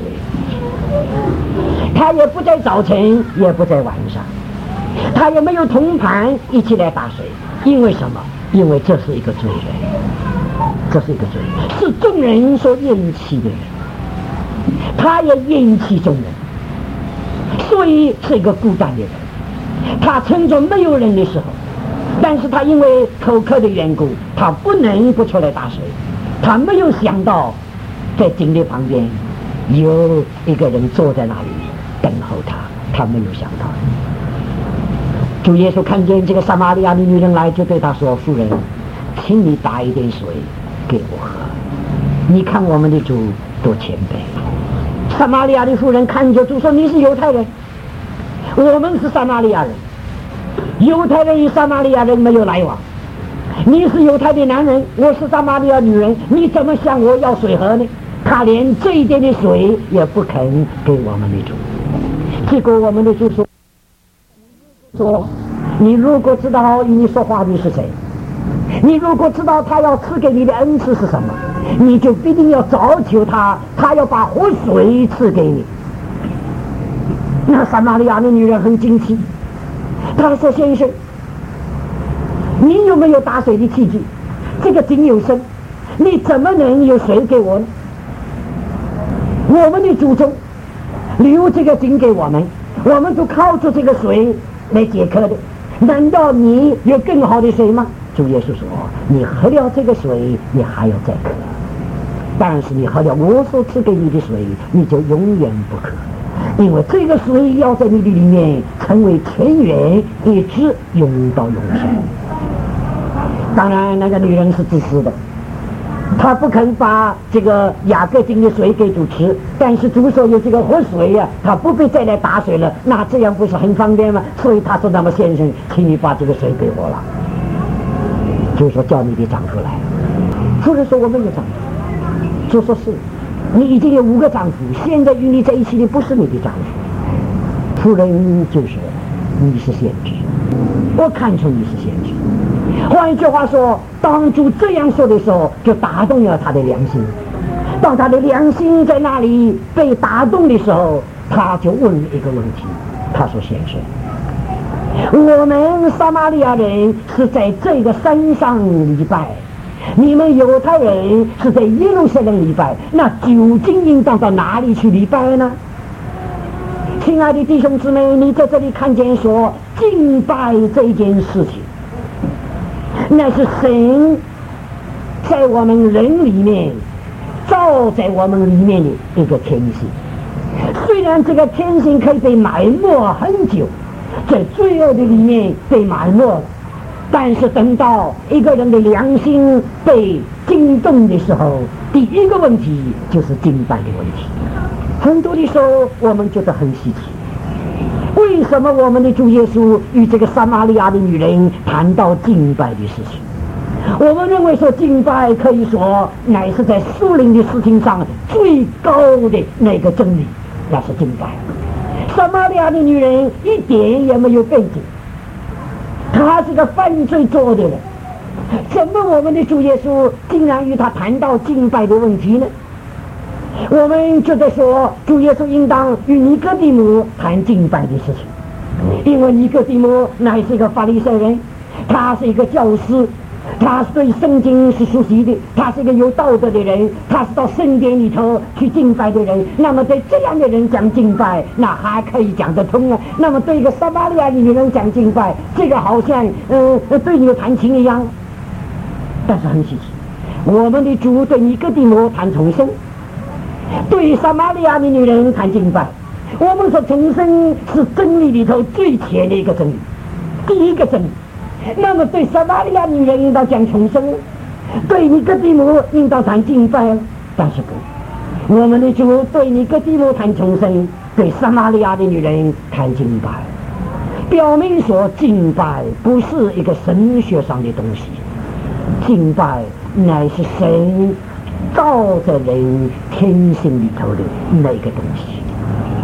她也不在早晨，也不在晚上，她也没有同伴一起来打水。因为什么？因为这是一个罪人，这是一个罪人，是众人所厌弃的人，她也厌弃众人，所以是一个孤单的人。他趁着没有人的时候，但是他因为口渴的缘故，他不能不出来打水。他没有想到在井的旁边有一个人坐在那里等候他，他没有想到。主耶稣看见这个撒玛利亚的女人来，就对他说：妇人，请你打一点水给我喝。你看我们的主多谦卑。撒玛利亚的妇人看着主说：你是犹太人，我们是撒玛利亚人，犹太人与撒玛利亚人没有来往。你是犹太的男人，我是撒玛利亚女人，你怎么向我要水喝呢？他连这一点的水也不肯给我们的主。结果我们的主说：你如果知道与你说话的是谁，你如果知道他要赐给你的恩赐是什么，你就必定要找求他，他要把活水赐给你。那撒玛利亚的女人很惊奇，她说：先生，你有没有打水的器具？这个井有深，你怎么能有水给我呢？我们的祖宗留这个井给我们，我们就靠着这个水来解渴的，难道你有更好的水吗？主耶稣说：你喝了这个水，你还要再渴，但是你喝了我所赐给你的水，你就永远不渴，因为这个水要在你的里面成为泉源，一直涌到永生。当然那个女人是自私的，她不肯把这个雅各井的水给主吃，但是主说有这个活水呀，她不必再来打水了，那这样不是很方便吗？所以她说：那么先生，请你把这个水给我了。就说叫你的丈夫来。妇人说：我没有丈夫。就说是你已经有5个丈夫，现在与你在一起的不是你的丈夫。妇人就说：你是先知，我看出你是先知。换一句话说，当主这样说的时候，就打动了他的良心。当他的良心在那里被打动的时候，他就问一个问题，他说：先生，我们撒玛利亚人是在这个山上礼拜，你们犹太人是在耶路撒冷礼拜，那究竟应当到哪里去礼拜呢？亲爱的弟兄姊妹，你在这里看见说敬拜这件事情，那是神在我们人里面造在我们里面的一个天性。虽然这个天性可以被埋没很久，在罪恶的里面被埋没了，但是等到一个人的良心被惊动的时候，第一个问题就是敬拜的问题。很多的时候我们觉得很稀奇，为什么我们的主耶稣与这个撒玛利亚的女人谈到敬拜的事情？我们认为说敬拜可以说乃是在属灵的事情上最高的那个真理，那是敬拜。撒玛利亚的女人一点也没有背景，她是个犯罪做的人，怎么我们的主耶稣竟然与她谈到敬拜的问题呢？我们觉得说主耶稣应当与尼哥底母谈敬拜的事情，因为尼哥底母乃是一个法利赛人，他是一个教师，他对圣经是熟悉的，他是一个有道德的人，他是到圣殿里头去敬拜的人。那么对这样的人讲敬拜，那还可以讲得通啊。那么对一个撒玛利亚的女人讲敬拜，这个好像对你弹琴一样。但是很稀奇，我们的主对尼哥底母谈重生，对撒玛利亚的女人谈敬拜。我们说重生是真理里头最前的一个真理，第一个真理。那么对撒玛利亚女人应当讲重生，对尼哥底母应当谈敬拜，但是不，我们的主对尼哥底母谈重生，对撒玛利亚的女人谈敬拜，表明说敬拜不是一个神学上的东西，敬拜乃是神造在人天性里头的那个东西。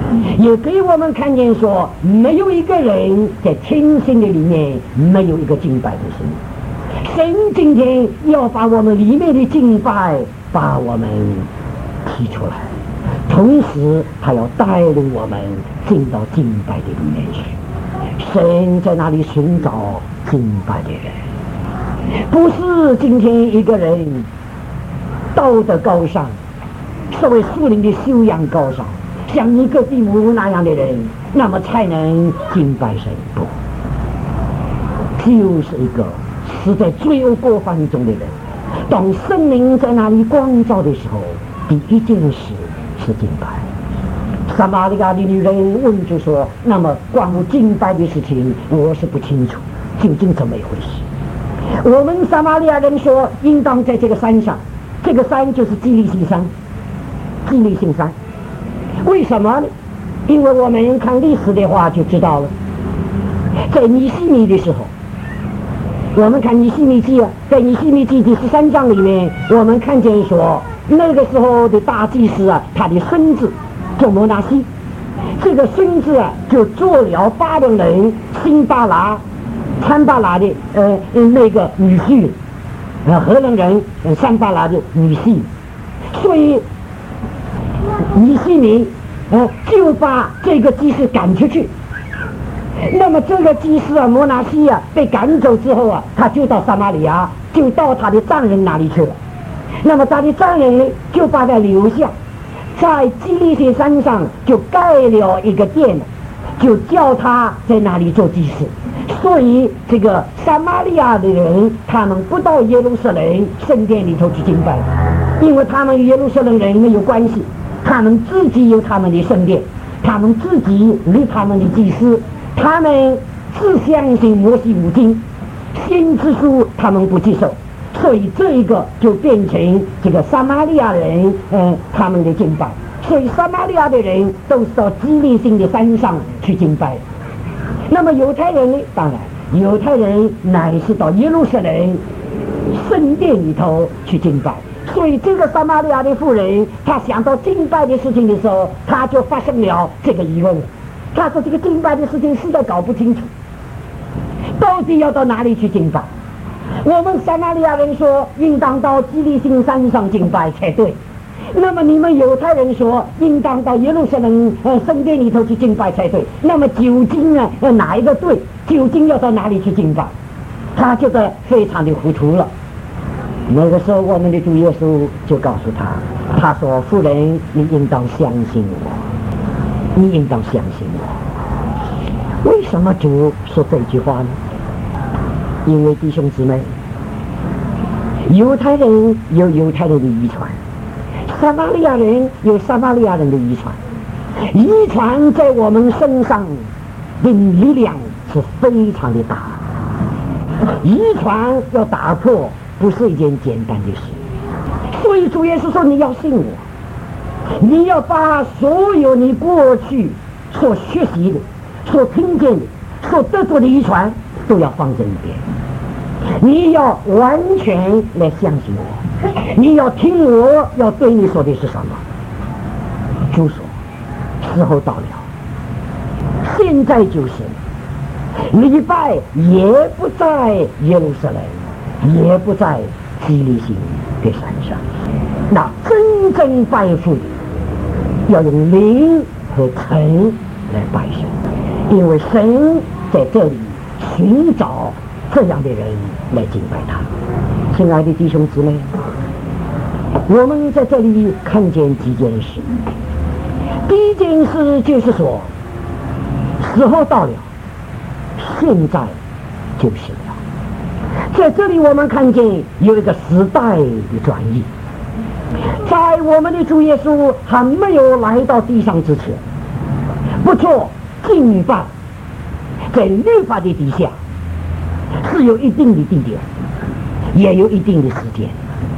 也给我们看见说，没有一个人在天性的里面没有一个敬拜的心。神今天要把我们里面的敬拜把我们提出来，同时他要带领我们进到敬拜的里面去。神在那里寻找敬拜的人，不是今天一个人道德高尚，所谓属灵的修养高尚，像尼哥底母那样的人，那么才能敬拜神。不，就是一个是在罪恶过犯中的人，当圣灵在那里光照的时候，第一件事是敬拜。撒玛利亚的女人问就说，那么关于敬拜的事情我是不清楚，究竟怎么一回事。我们撒玛利亚人说应当在这个山上，这个山就是基利心山。基利心山为什么呢？因为我们看历史的话就知道了，在尼希米的时候，我们看尼希米记啊，在尼希米记第13章里面，我们看见说那个时候的大祭司啊，他的孙子叫摩纳西，这个孙子啊就做了巴伦人辛巴拉参巴拉的那个女婿，荷兰人参巴拉的女婿，所以尼希米就把这个祭司赶出去。那么这个祭司啊摩纳西啊被赶走之后啊，他就到撒玛利亚，就到他的丈人那里去了。那么他的丈人呢就把他留下，在基利心山上就盖了一个殿，就叫他在那里做祭司。所以这个撒玛利亚的人他们不到耶路撒冷圣殿里头去敬拜，因为他们与耶路撒冷人没有关系，他们自己有他们的圣殿，他们自己立他们的祭司，他们只相信摩西五经，先知书他们不接受，所以这一个就变成这个撒玛利亚人他们的敬拜。所以撒玛利亚的人都是到基利心的山上去敬拜。那么犹太人呢？当然犹太人乃是到耶路撒冷圣殿里头去敬拜。所以这个撒玛利亚的妇人，她想到敬拜的事情的时候，她就发生了这个疑问。她说这个敬拜的事情实在搞不清楚，到底要到哪里去敬拜？我们撒玛利亚人说应当到基利心山上敬拜才对，那么你们犹太人说应当到耶路撒冷圣殿里头去敬拜才对，那么究竟呢哪一个对？究竟要到哪里去敬拜？他觉得非常的糊涂了。那个时候我们的主耶稣就告诉他，他说妇人，你应当相信我，你应当相信我。为什么主说这句话呢？因为弟兄姊妹，犹太人有犹太人的遗传，撒玛利亚人有撒玛利亚人的遗传，遗传在我们身上的力量是非常的大，遗传要打破不是一件简单的事。所以主耶稣说你要信我，你要把所有你过去所学习的、所听见的、所得到的遗传都要放在一边，你要完全来相信我，你要听我要对你说的是什么。主说时候到了，现在就是礼拜也不在耶路撒冷，也不在基利心的山上，那真正拜父要用灵和诚来拜神，因为神在这里寻找这样的人来敬拜他。亲爱的弟兄姊妹，我们在这里看见几件事。第一件事就是说时候到了，现在就是了。在这里我们看见有一个时代的转移，在我们的主耶稣还没有来到地上之前，不做敬拜在律法的底下是有一定的地点，也有一定的时间。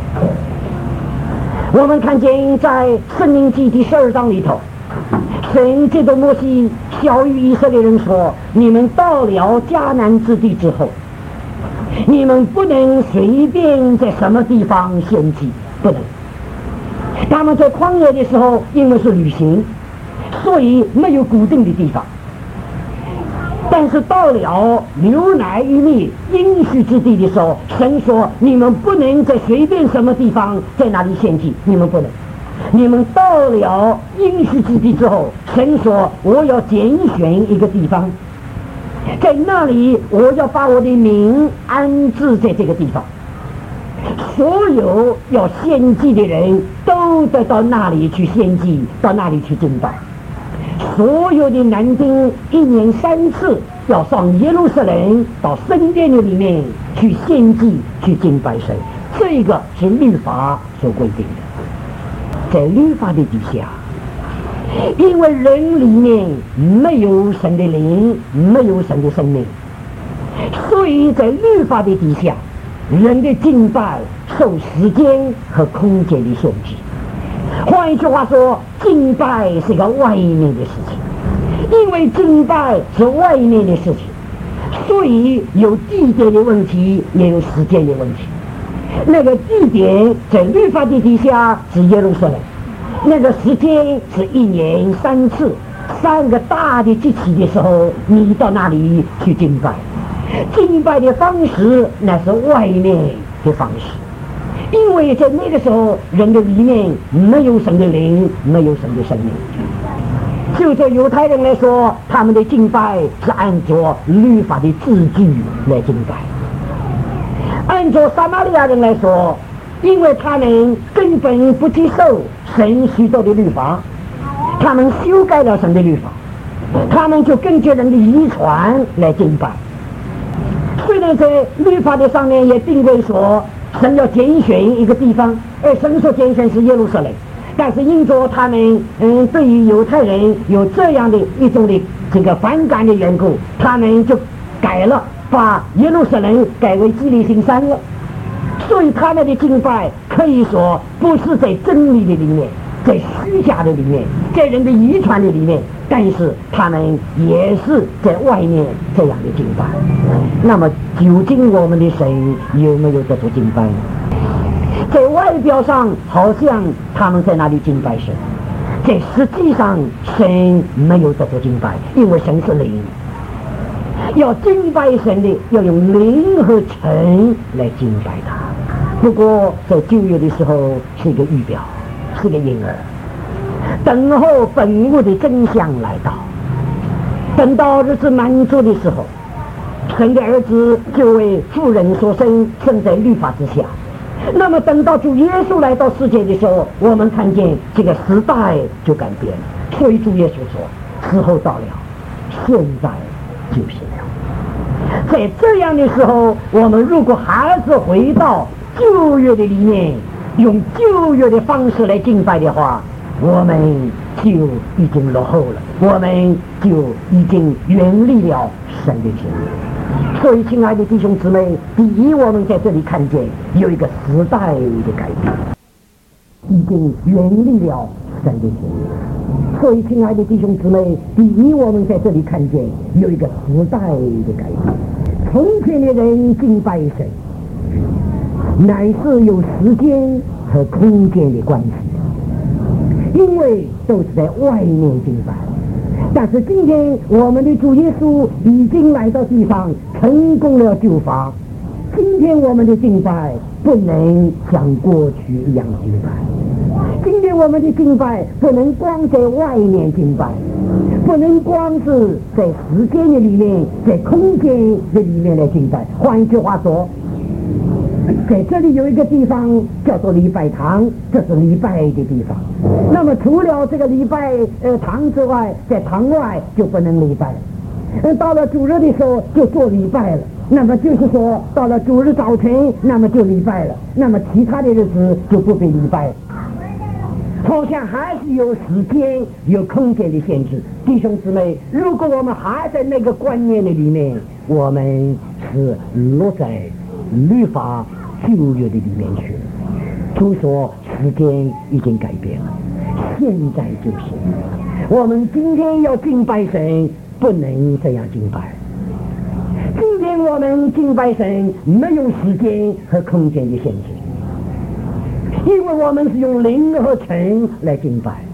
我们看见在申命记第12章里头，神借着摩西晓谕以色列人说，你们到了迦南之地之后，你们不能随便在什么地方献祭，不能。他们在旷野的时候因为是旅行， 所以没有固定的地方。但是到了牛奶与蜜应许之地的时候，神说你们不能在随便什么地方在那里献祭，你们不能。你们到了应许之地之后，神说我要拣选一个地方，在那里我要把我的名安置在这个地方，所有要献祭的人都得到那里去献祭，到那里去敬拜。所有的男丁1年3次要上耶路撒冷到圣殿里面去献祭，去敬拜神，这个是律法所规定的。在律法的底下，因为人里面没有神的灵，没有神的生命，所以在律法的底下，人的敬拜受时间和空间的限制。换一句话说，敬拜是个外面的事情，因为敬拜是外面的事情，所以有地点的问题，也有时间的问题。那个地点在律法的底下是耶路撒冷，那个时间是1年3次，3个大的节期的时候，你到那里去敬拜。敬拜的方式那是外面的方式，因为在那个时候人的里面没有神的灵，没有神的生命。就在犹太人来说，他们的敬拜是按照律法的字句来敬拜。按照撒玛利亚人来说，因为他们根本不接受神许多的律法，他们修改了神的律法，他们就根据人的遗传来敬拜。虽然在律法的上面也并未说神要拣选一个地方，而神所拣选是耶路撒冷，但是因着他们对于犹太人有这样的一种的这个反感的缘故，他们就改了，把耶路撒冷改为基利心山了。所以他们的敬拜可以说不是在真理的里面，在虚假的里面，在人的遗传的里面，但是他们也是在外面这样的敬拜。那么究竟我们的神有没有得到敬拜呢？在外表上好像他们在那里敬拜神，在实际上神没有得到敬拜，因为神是灵。要敬拜神的要用灵和诚来敬拜他。不过在旧约的时候是一个预表，是个婴儿，等候本物的真相来到。等到日子满足的时候，神的儿子就为妇人所生，生在律法之下。那么等到主耶稣来到世界的时候，我们看见这个时代就改变了。所以主耶稣说，时候到了，现在就是了。在这样的时候，我们如果还是回到旧约的里面，用旧约的方式来敬拜的话，我们就已经落后了，我们就已经远离了神的旨意。所以亲爱的弟兄姊妹，第一，我们在这里看见有一个时代的改变，已经远离了神的旨意。所以亲爱的弟兄姊妹，第一，我们在这里看见有一个时代的改变。从前的人敬拜神，乃是有时间和空间的关系，因为都是在外面敬拜。但是今天我们的主耶稣已经来到地上，成功了救罚。今天我们的敬拜不能像过去一样敬拜，今天我们的敬拜不能光在外面敬拜，不能光是在时间的里面，在空间的里面来敬拜。换一句话说，在这里有一个地方叫做礼拜堂，这是礼拜的地方。那么除了这个礼拜堂之外，在堂外就不能礼拜了。到了主日的时候就做礼拜了，那么就是说到了主日早晨，那么就礼拜了，那么其他的日子就不被礼拜了。好像还是有时间有空间的限制。弟兄姊妹，如果我们还在那个观念的里面，我们是落在律法旧约的里面去了。就说时间已经改变了，现在就是我们今天要敬拜神，不能这样敬拜。今天我们敬拜神没有时间和空间的限制，因为我们是用灵和诚来敬拜。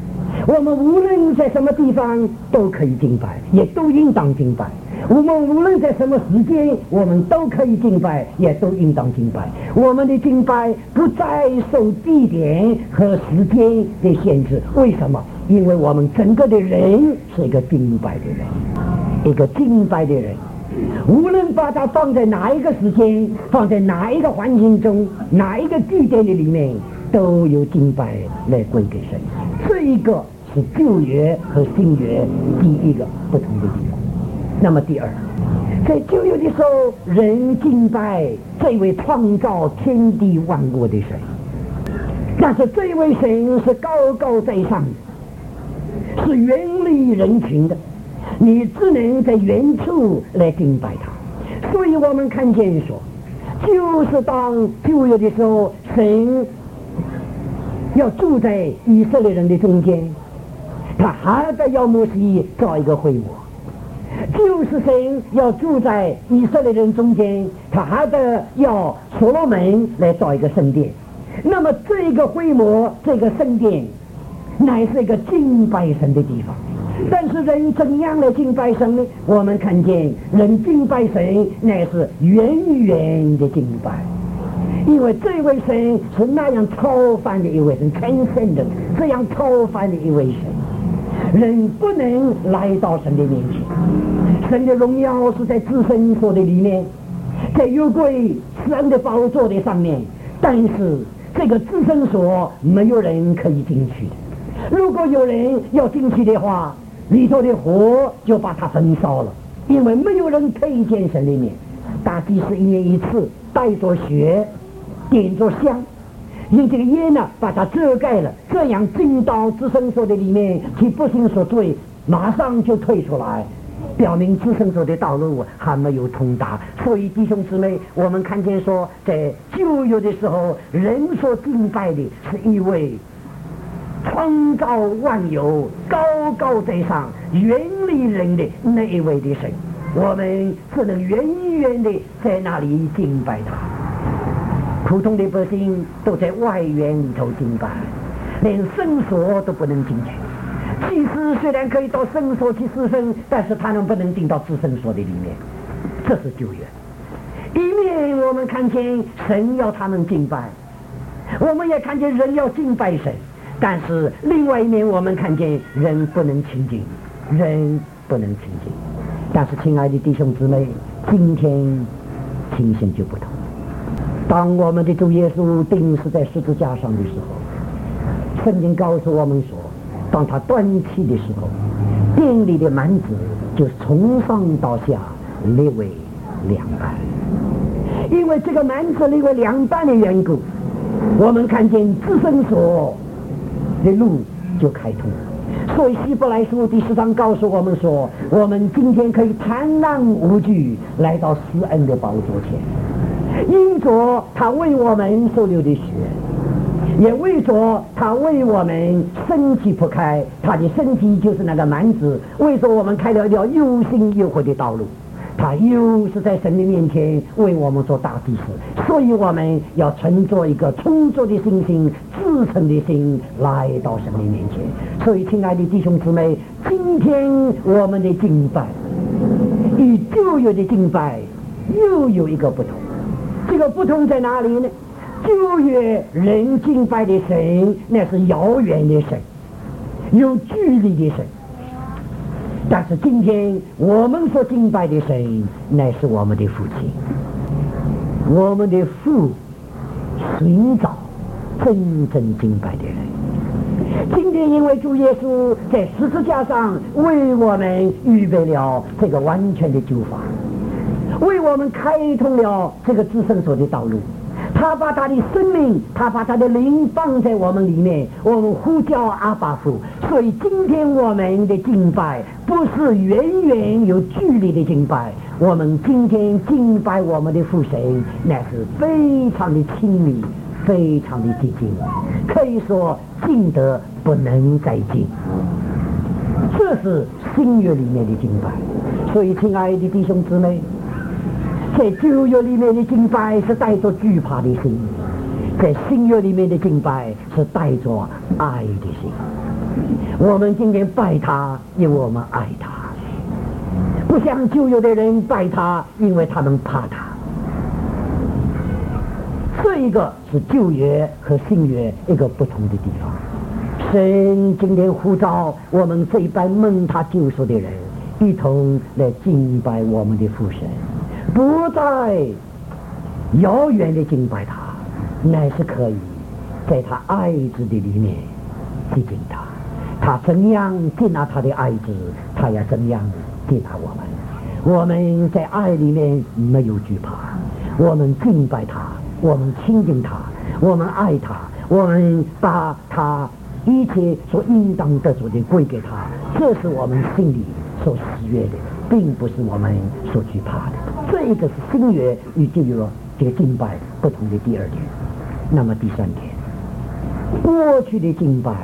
我们无论在什么地方都可以敬拜，也都应当敬拜。我们无论在什么时间，我们都可以敬拜，也都应当敬拜。我们的敬拜不再受地点和时间的限制。为什么？因为我们整个的人是一个敬拜的人，一个敬拜的人。无论把它放在哪一个时间，放在哪一个环境中，哪一个地点的里面，都有敬拜来归给神。这一个是旧约和新约第一个不同的地方。那么第二，在旧约的时候，人敬拜这位创造天地万物的神，但是这位神是高高在上的，是远离人群的，你只能在远处来敬拜他。所以我们看见说，就是当旧约的时候，神要住在以色列人的中间，他还得要摩西造一个会幕。就是神要住在以色列人中间，他还得要所罗门来造一个圣殿。那么这个会幕，这个圣殿乃是一个敬拜神的地方。但是人怎样来敬拜神呢？我们看见人敬拜神乃是远远的敬拜，因为这位神是那样超凡的一位神，transcendent，这样超凡的一位神，人不能来到神的面前。神的荣耀是在至圣所的里面，在约柜神的宝座的上面，但是这个至圣所没有人可以进去的。如果有人要进去的话，里头的火就把它焚烧了，因为没有人配见神的面。大祭司1年1次带着血点着香，用这个烟呢把它遮盖了，这样进到至圣所的里面去不行所罪，马上就退出来，表明至圣所的道路还没有通达。所以弟兄姊妹，我们看见说，在旧约的时候，人所敬拜的是一位创造万有、高高在上、远离人的那一位的神，我们只能远远的在那里敬拜他。普通的百姓都在外园里头敬拜，连圣所都不能进去。祭司虽然可以到圣所去侍奉，但是他们不能进到至圣所的里面。这是旧约。一面我们看见神要他们敬拜，我们也看见人要敬拜神，但是另外一面我们看见人不能亲近，人不能亲近。但是亲爱的弟兄姊妹，今天情形就不同。当我们的主耶稣钉死在十字架上的时候，圣经告诉我们说，当他断气的时候，殿里的幔子就从上到下裂为两半。因为这个幔子裂为两半的缘故，我们看见至圣所的路就开通了。所以希伯来书第10章告诉我们说，我们今天可以坦然无惧来到施恩的宝座前，因着他为我们所流的血，也为着他为我们身体铺开，他的身体就是那个幔子，为着我们开了一条又新又活的道路。他又是在神的面前为我们做大祭司，所以我们要存着一个充足的信心、至诚的心来到神的面前。所以亲爱的弟兄姊妹，今天我们的敬拜与旧约的敬拜又有一个不同。这个不同在哪里呢？旧约人敬拜的神那是遥远的神，有距离的神，但是今天我们所敬拜的神乃是我们的父亲，我们的父寻找真正敬拜的人。今天因为主耶稣在十字架上为我们预备了这个完全的救法，为我们开通了这个至圣所的道路，他把他的生命，他把他的灵放在我们里面，我们呼叫阿爸父。所以今天我们的敬拜不是远远有距离的敬拜，我们今天敬拜我们的父神那是非常的亲密，非常的接近，可以说近得不能再近。这是新约里面的敬拜。所以亲爱的弟兄姊妹，在旧约里面的敬拜是带着惧怕的心，在新约里面的敬拜是带着爱的心。 我们今天拜他，因为我们爱他，不像旧有的人拜他，因为他们怕他。这一个是旧约和新约一个不同的地方。神今天呼召我们这一班蒙他救赎的人，一同来敬拜我们的父神，不再遥远的敬拜他，乃是可以在他爱子的里面接近他。他怎样接纳他的爱子，他也怎样接纳我们。我们在爱里面没有惧怕，我们敬拜他，我们亲近他，我们爱他，我们把他一切所应当得着的归给他，这是我们心里所喜悦的，并不是我们所惧怕的。这一个是新约与旧约这个敬拜不同的第二点。那么第三点，过去的敬拜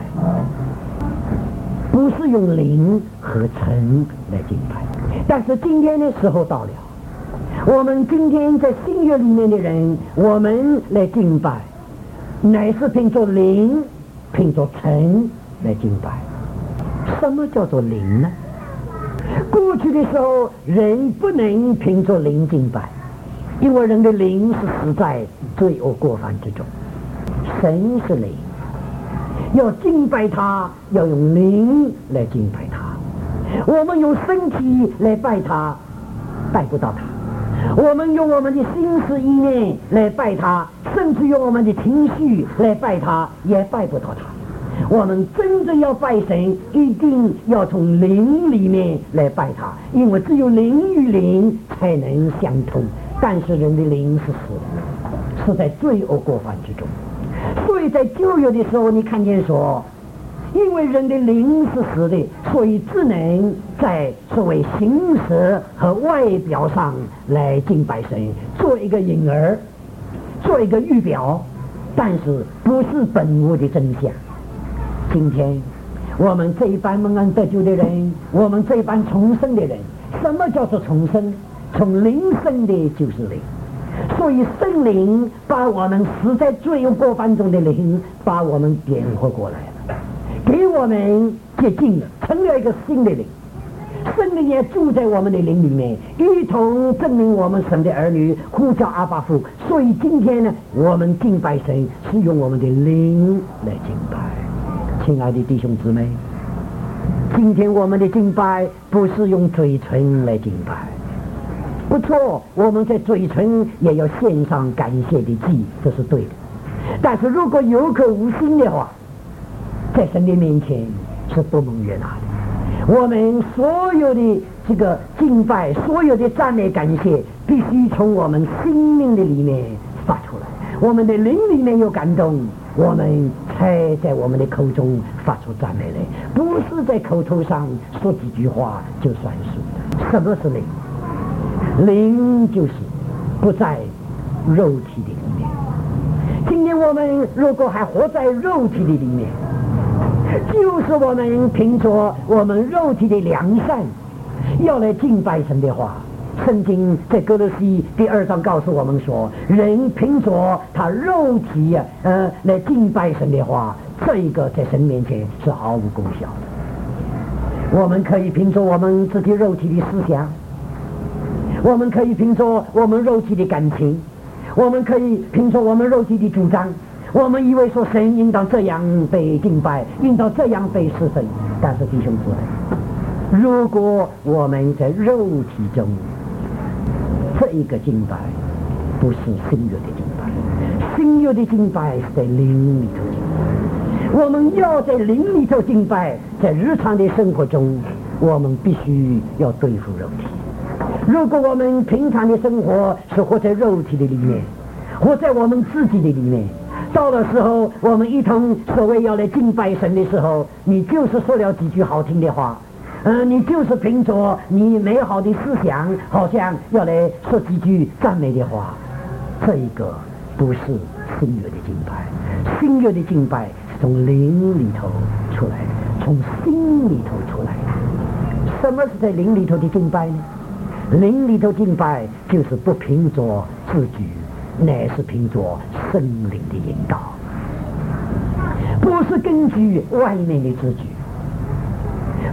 不是用灵和诚来敬拜，但是今天的时候到了，我们今天在新约里面的人，我们来敬拜乃是凭着灵凭着诚来敬拜。什么叫做灵呢？过去的时候人不能凭着灵敬拜，因为人的灵是死在罪恶过犯之中。神是灵，要敬拜他，要用灵来敬拜他。我们用身体来拜他，拜不到他；我们用我们的心思意念来拜他，甚至用我们的情绪来拜他，也拜不到他。我们真正要拜神，一定要从灵里面来拜他，因为只有灵与灵才能相通。但是人的灵是死的，是在罪恶过犯之中。所以在旧约的时候，你看见说，因为人的灵是死的，所以只能在所谓形式和外表上来敬拜神，做一个影儿，做一个预表，但是不是本物的真相。今天我们这一班蒙恩得救的人，我们这一班重生的人，什么叫做重生？从灵生的就是灵，所以圣灵把我们死在罪恶过犯中的灵，把我们点活过来了，给我们接近了，成了一个新的灵。圣灵也住在我们的灵里面，一同证明我们神的儿女，呼叫阿爸父。所以今天呢，我们敬拜神是用我们的灵来敬拜。亲爱的弟兄姊妹，今天我们的敬拜不是用嘴唇来敬拜，不错，我们在嘴唇也要献上感谢的祭，这是对的。但是如果有口无心的话，在神的面前是不蒙悦纳的。我们所有的这个敬拜，所有的赞美感谢，必须从我们心灵的里面发出来。我们的灵里面有感动，我们才在我们的口中发出赞美来，不是在口头上说几句话就算数的。什么是灵？灵就是不在肉体的里面。今天我们如果还活在肉体的里面，就是我们凭着我们肉体的良善要来敬拜神的话，圣经在哥罗西第2章告诉我们说，人凭着他肉体来敬拜神的话，这一个在神面前是毫无功效的。我们可以凭着我们自己肉体的思想，我们可以凭着我们肉体的感情，我们可以凭着我们肉体的主张，我们以为说神应当这样被敬拜，应当这样被侍奉。但是弟兄姊妹，如果我们在肉体中，这一个敬拜不是新约的敬拜，新约的敬拜是在灵里头敬拜。我们要在灵里头敬拜，在日常的生活中，我们必须要对付肉体。如果我们平常的生活是活在肉体的里面，活在我们自己的里面，到了时候我们一同所谓要来敬拜神的时候，你就是说了几句好听的话，你就是凭着你美好的思想，好像要来说几句赞美的话，这一个不是新约的敬拜。新约的敬拜是从灵里头出来的，从心里头出来的。什么是在灵里头的敬拜呢？灵里头敬拜就是不凭着自举，乃是凭着圣灵的引导，不是根据外面的自举，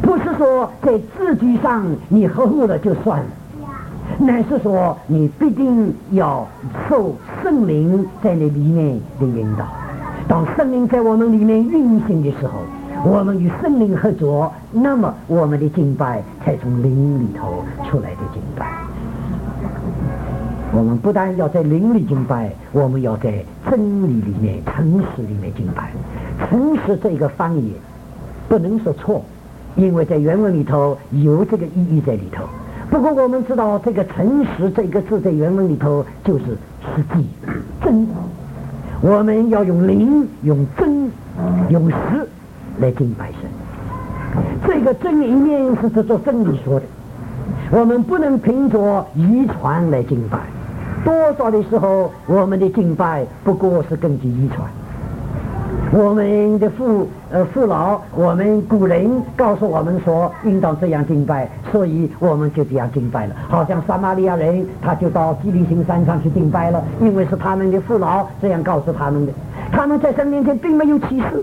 不是说在字句上你合乎了就算了，乃是说你必定要受圣灵在你里面的引导。当圣灵在我们里面运行的时候，我们与圣灵合作，那么我们的敬拜才从灵里头出来的敬拜。我们不但要在灵里敬拜，我们要在真理里面、诚实里面敬拜。诚实这个翻译不能说错，因为在原文里头有这个意义在里头。不过我们知道这个诚实这个字在原文里头就是实际真，我们要用灵、用真、用实来敬拜神。这个真一面是这座真理说的，我们不能凭着遗传来敬拜。多少的时候我们的敬拜不过是根据遗传，我们的父老，我们古人告诉我们说应当这样敬拜，所以我们就这样敬拜了。好像撒玛利亚人他就到基利心山上去敬拜了，因为是他们的父老这样告诉他们的，他们在神面前并没有歧视。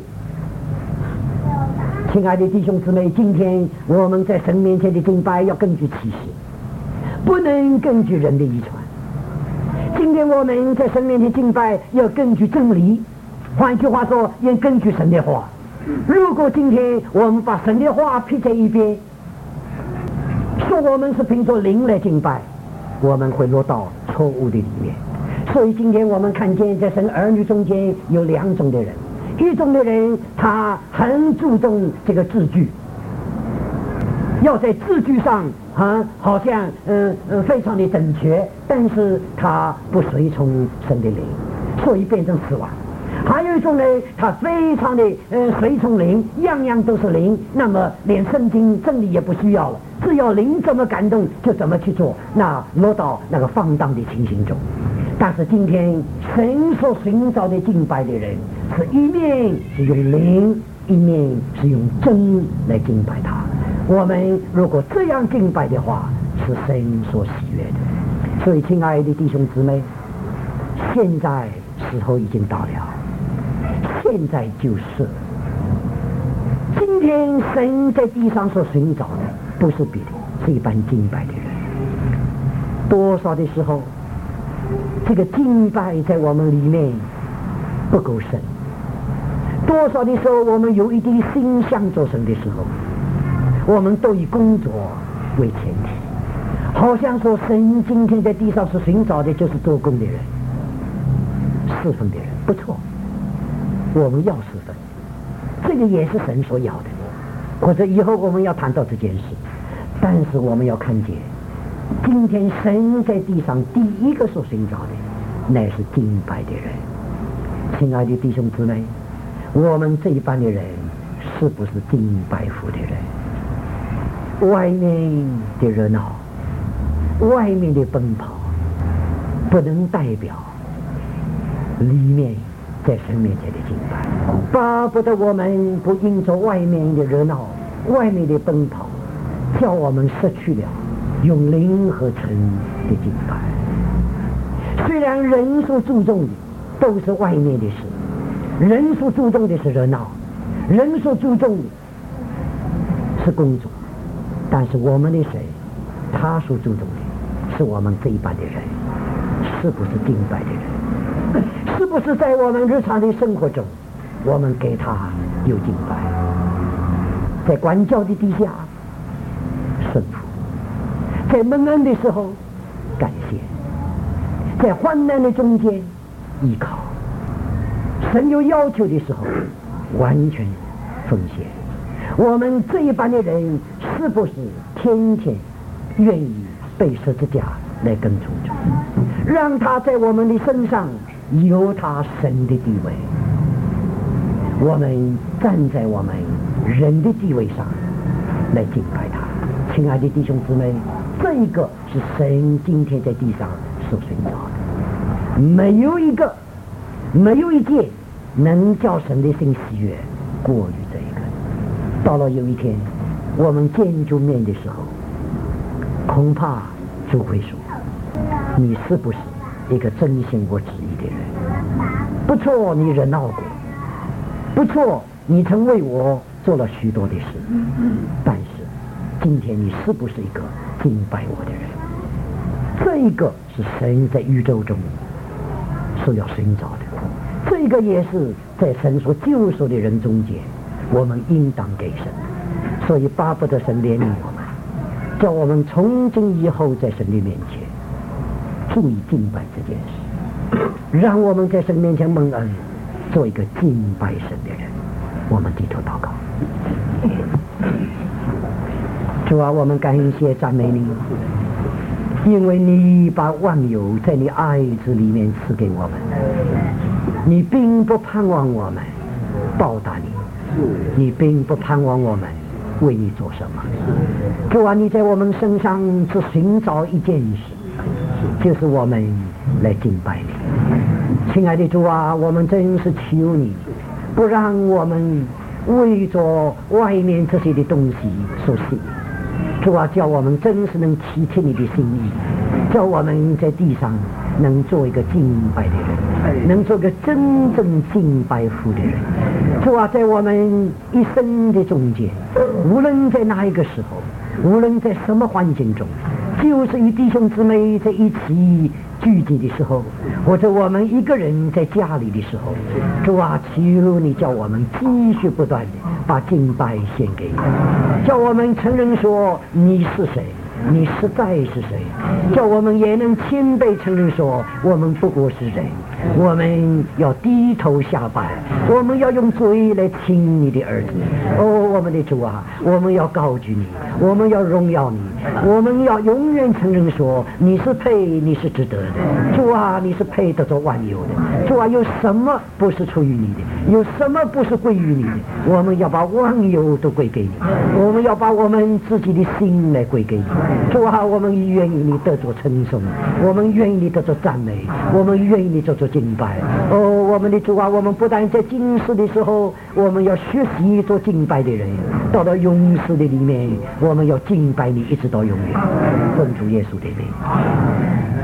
亲爱的弟兄姊妹，今天我们在神面前的敬拜要根据启示，不能根据人的遗传。今天我们在神面前敬拜要根据真理，换句话说要根据神的话。如果今天我们把神的话撇在一边，说我们是凭着灵来敬拜，我们会落到错误的里面。所以今天我们看见在神儿女中间有两种的人，一种的人他很注重这个字句，要在字句上好像非常的正确，但是他不随从神的灵，所以变成死亡。还有一种人他非常的随从灵，样样都是灵，那么连圣经真理也不需要了，只要灵怎么感动就怎么去做，那落到那个放荡的情形中。但是今天神所寻找的敬拜的人，是一面是用灵，一面是用真来敬拜他。我们如果这样敬拜的话，是神所喜悦的。所以亲爱的弟兄姊妹，现在时候已经到了，现在就是今天神在地上所寻找的不是别的，是一般敬拜的人。多少的时候这个敬拜在我们里面不够深，多少的时候我们有一点心向着神的时候，我们都以工作为前提，好像说神今天在地上是寻找的就是做工的人，侍奉的人。不错，我们要侍奉，这个也是神所要的，或者以后我们要谈到这件事。但是我们要看见今天神在地上第一个所寻找的乃是敬拜的人。亲爱的弟兄姊妹，我们这一般的人是不是敬拜父的人？外面的热闹，外面的奔跑，不能代表里面在神面前的敬拜。巴不得我们不因着外面的热闹，外面的奔跑，叫我们失去了用灵和诚的敬拜。虽然人所注重的都是外面的事，人所注重的是热闹，人所注重的是工作，但是我们的神他所注重的是我们这一般的人是不是敬拜的人，是不是在我们日常的生活中我们给他有敬拜，在管教的底下顺服，在蒙恩的时候感谢，在患难的中间依靠，神有要求的时候完全奉献。我们这一般的人是不是天天愿意被十字架来跟从主，让他在我们的身上有他神的地位，我们站在我们人的地位上来敬拜他。亲爱的弟兄姊妹，这一个是神今天在地上所寻找的，没有一件能叫神的心喜悦过于这一个。到了有一天我们见主面的时候，恐怕主会说，你是不是一个遵行我旨意的人？不错，你忍闹过，不错，你曾为我做了许多的事，但是今天你是不是一个敬拜我的人？这一个是神在宇宙中所要寻找的，这个也是在神所救赎的人中间我们应当给神。所以巴不得神怜悯我们，叫我们从今以后在神的面前注意敬拜这件事，让我们在神面前蒙恩，做一个敬拜神的人。我们低头祷告。主啊，我们感谢赞美你，因为你把万有在你爱子里面赐给我们，你并不盼望我们报答你，你并不盼望我们为你做什么。主啊，你在我们身上只寻找一件事，就是我们来敬拜你。亲爱的主啊，我们真是求你不让我们为着外面这些的东西所吸引。主啊，叫我们真是能体贴你的心意，叫我们在地上能做一个敬拜的人，能做个真正敬拜父的人。主啊，在我们一生的中间，无论在哪一个时候，无论在什么环境中，就是与弟兄姊妹在一起聚集的时候，或者我们一个人在家里的时候，主啊，求你叫我们继续不断的把敬拜献给你，叫我们承认说你是谁，你实在是谁，叫我们也能谦卑承认说我们不过是人，我们要低头下拜，我们要用嘴来亲你的儿子。哦，我们的主啊，我们要高举你，我们要荣耀你，我们要永远承认说你是配，你是值得的。主啊，你是配得着万有的。主啊，有什么不是出于你的，有什么不是归于你的？我们要把万有都归给你，我们要把我们自己的心来归给你。主啊，我们愿意你得着称颂，我们愿意你得着赞美，我们愿意你得着敬拜。哦，我们的主啊，我们不但在今世的时候我们要学习做敬拜的人，到了永世的里面我们要敬拜你一直到永远。奉主耶稣的名。